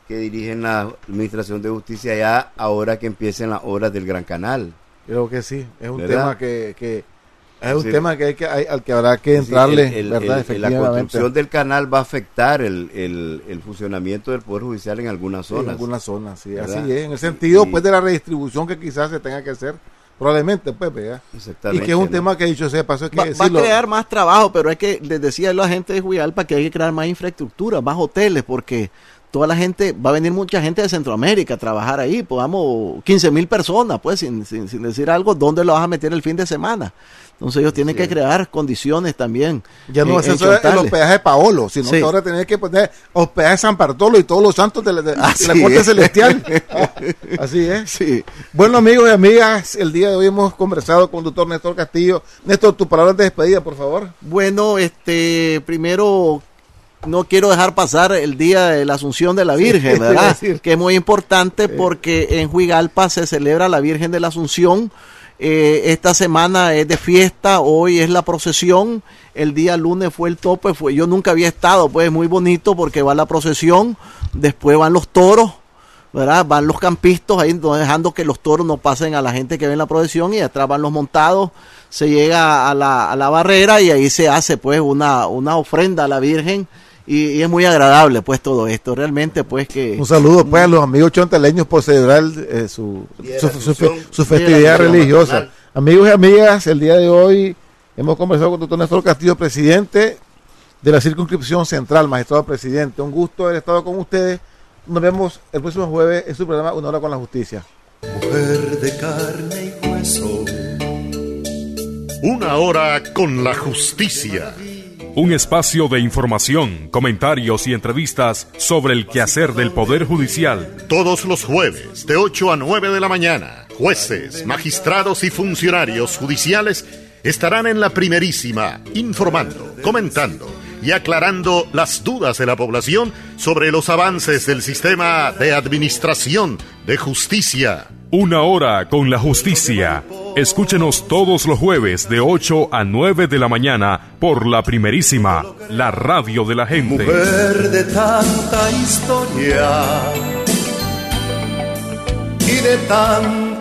que dirigen la Administración de Justicia ya ahora que empiecen las obras del Gran Canal. Creo que sí, es un ¿verdad? tema que, que es un Sí. tema que hay que hay, al que habrá que entrarle, Sí, el- el- ¿verdad? el- la Efectivamente. construcción del canal va a afectar el, el, el funcionamiento del Poder Judicial en algunas Sí, en zonas. algunas zonas, sí, ¿verdad? así es, en el sentido Y- pues de la redistribución que quizás se tenga que hacer, probablemente pues, ¿verdad? Y Exactamente, que es un ¿no? tema que dicho sea, paso es que Va, va a decirlo. crear más trabajo, pero es que les decía a la gente de Huigalpa que hay que crear más infraestructura, más hoteles, porque toda la gente, va a venir mucha gente de Centroamérica a trabajar ahí, podamos quince mil personas, pues sin, sin, sin decir algo, ¿dónde lo vas a meter el fin de semana? Entonces ellos tienen que crear condiciones también. Ya no en- es en eso el Chontales. hospedaje Paolo, sino Sí. que ahora tenés que poner hospedaje San Bartolo y todos los santos de la, de- de Así la corte es. celestial. Ah, así es. Sí. Bueno, amigos y amigas, el día de hoy hemos conversado con el doctor Néstor Castillo. Néstor, tu palabra de despedida, por favor. Bueno, este, primero no quiero dejar pasar el día de la Asunción de la Virgen, Sí, te iba a ¿verdad? decir. Que es muy importante porque en Huigalpa se celebra la Virgen de la Asunción. Eh, esta semana es de fiesta, hoy es la procesión, el día lunes fue el tope, fue, yo nunca había estado, pues muy bonito porque va la procesión, después van los toros, ¿verdad? Van los campistas ahí, no dejando que los toros no pasen a la gente que ve en la procesión, y atrás van los montados, se llega a la, a la barrera y ahí se hace pues una, una ofrenda a la Virgen. Y, y es muy agradable pues todo esto, realmente pues que... Un saludo pues a los amigos chontaleños por celebrar eh, su, Día de su, la su, Asunción. su Día de la festividad Asunción religiosa. nacional. Amigos y amigas, el día de hoy hemos conversado con el doctor Néstor Castillo, presidente de la circunscripción central, magistrado presidente. Un gusto haber estado con ustedes. Nos vemos el próximo jueves en su programa Una Hora con la Justicia. Mujer de carne y hueso. Una hora con la justicia. Un espacio de información, comentarios y entrevistas sobre el quehacer del Poder Judicial. Todos los jueves, de ocho a nueve de la mañana, jueces, magistrados y funcionarios judiciales estarán en la primerísima, informando, comentando y aclarando las dudas de la población sobre los avances del sistema de administración de justicia. Una hora con la justicia. Escúchenos todos los jueves de ocho a nueve de la mañana por la primerísima, la radio de la gente. Mujer de tanta historia y de tan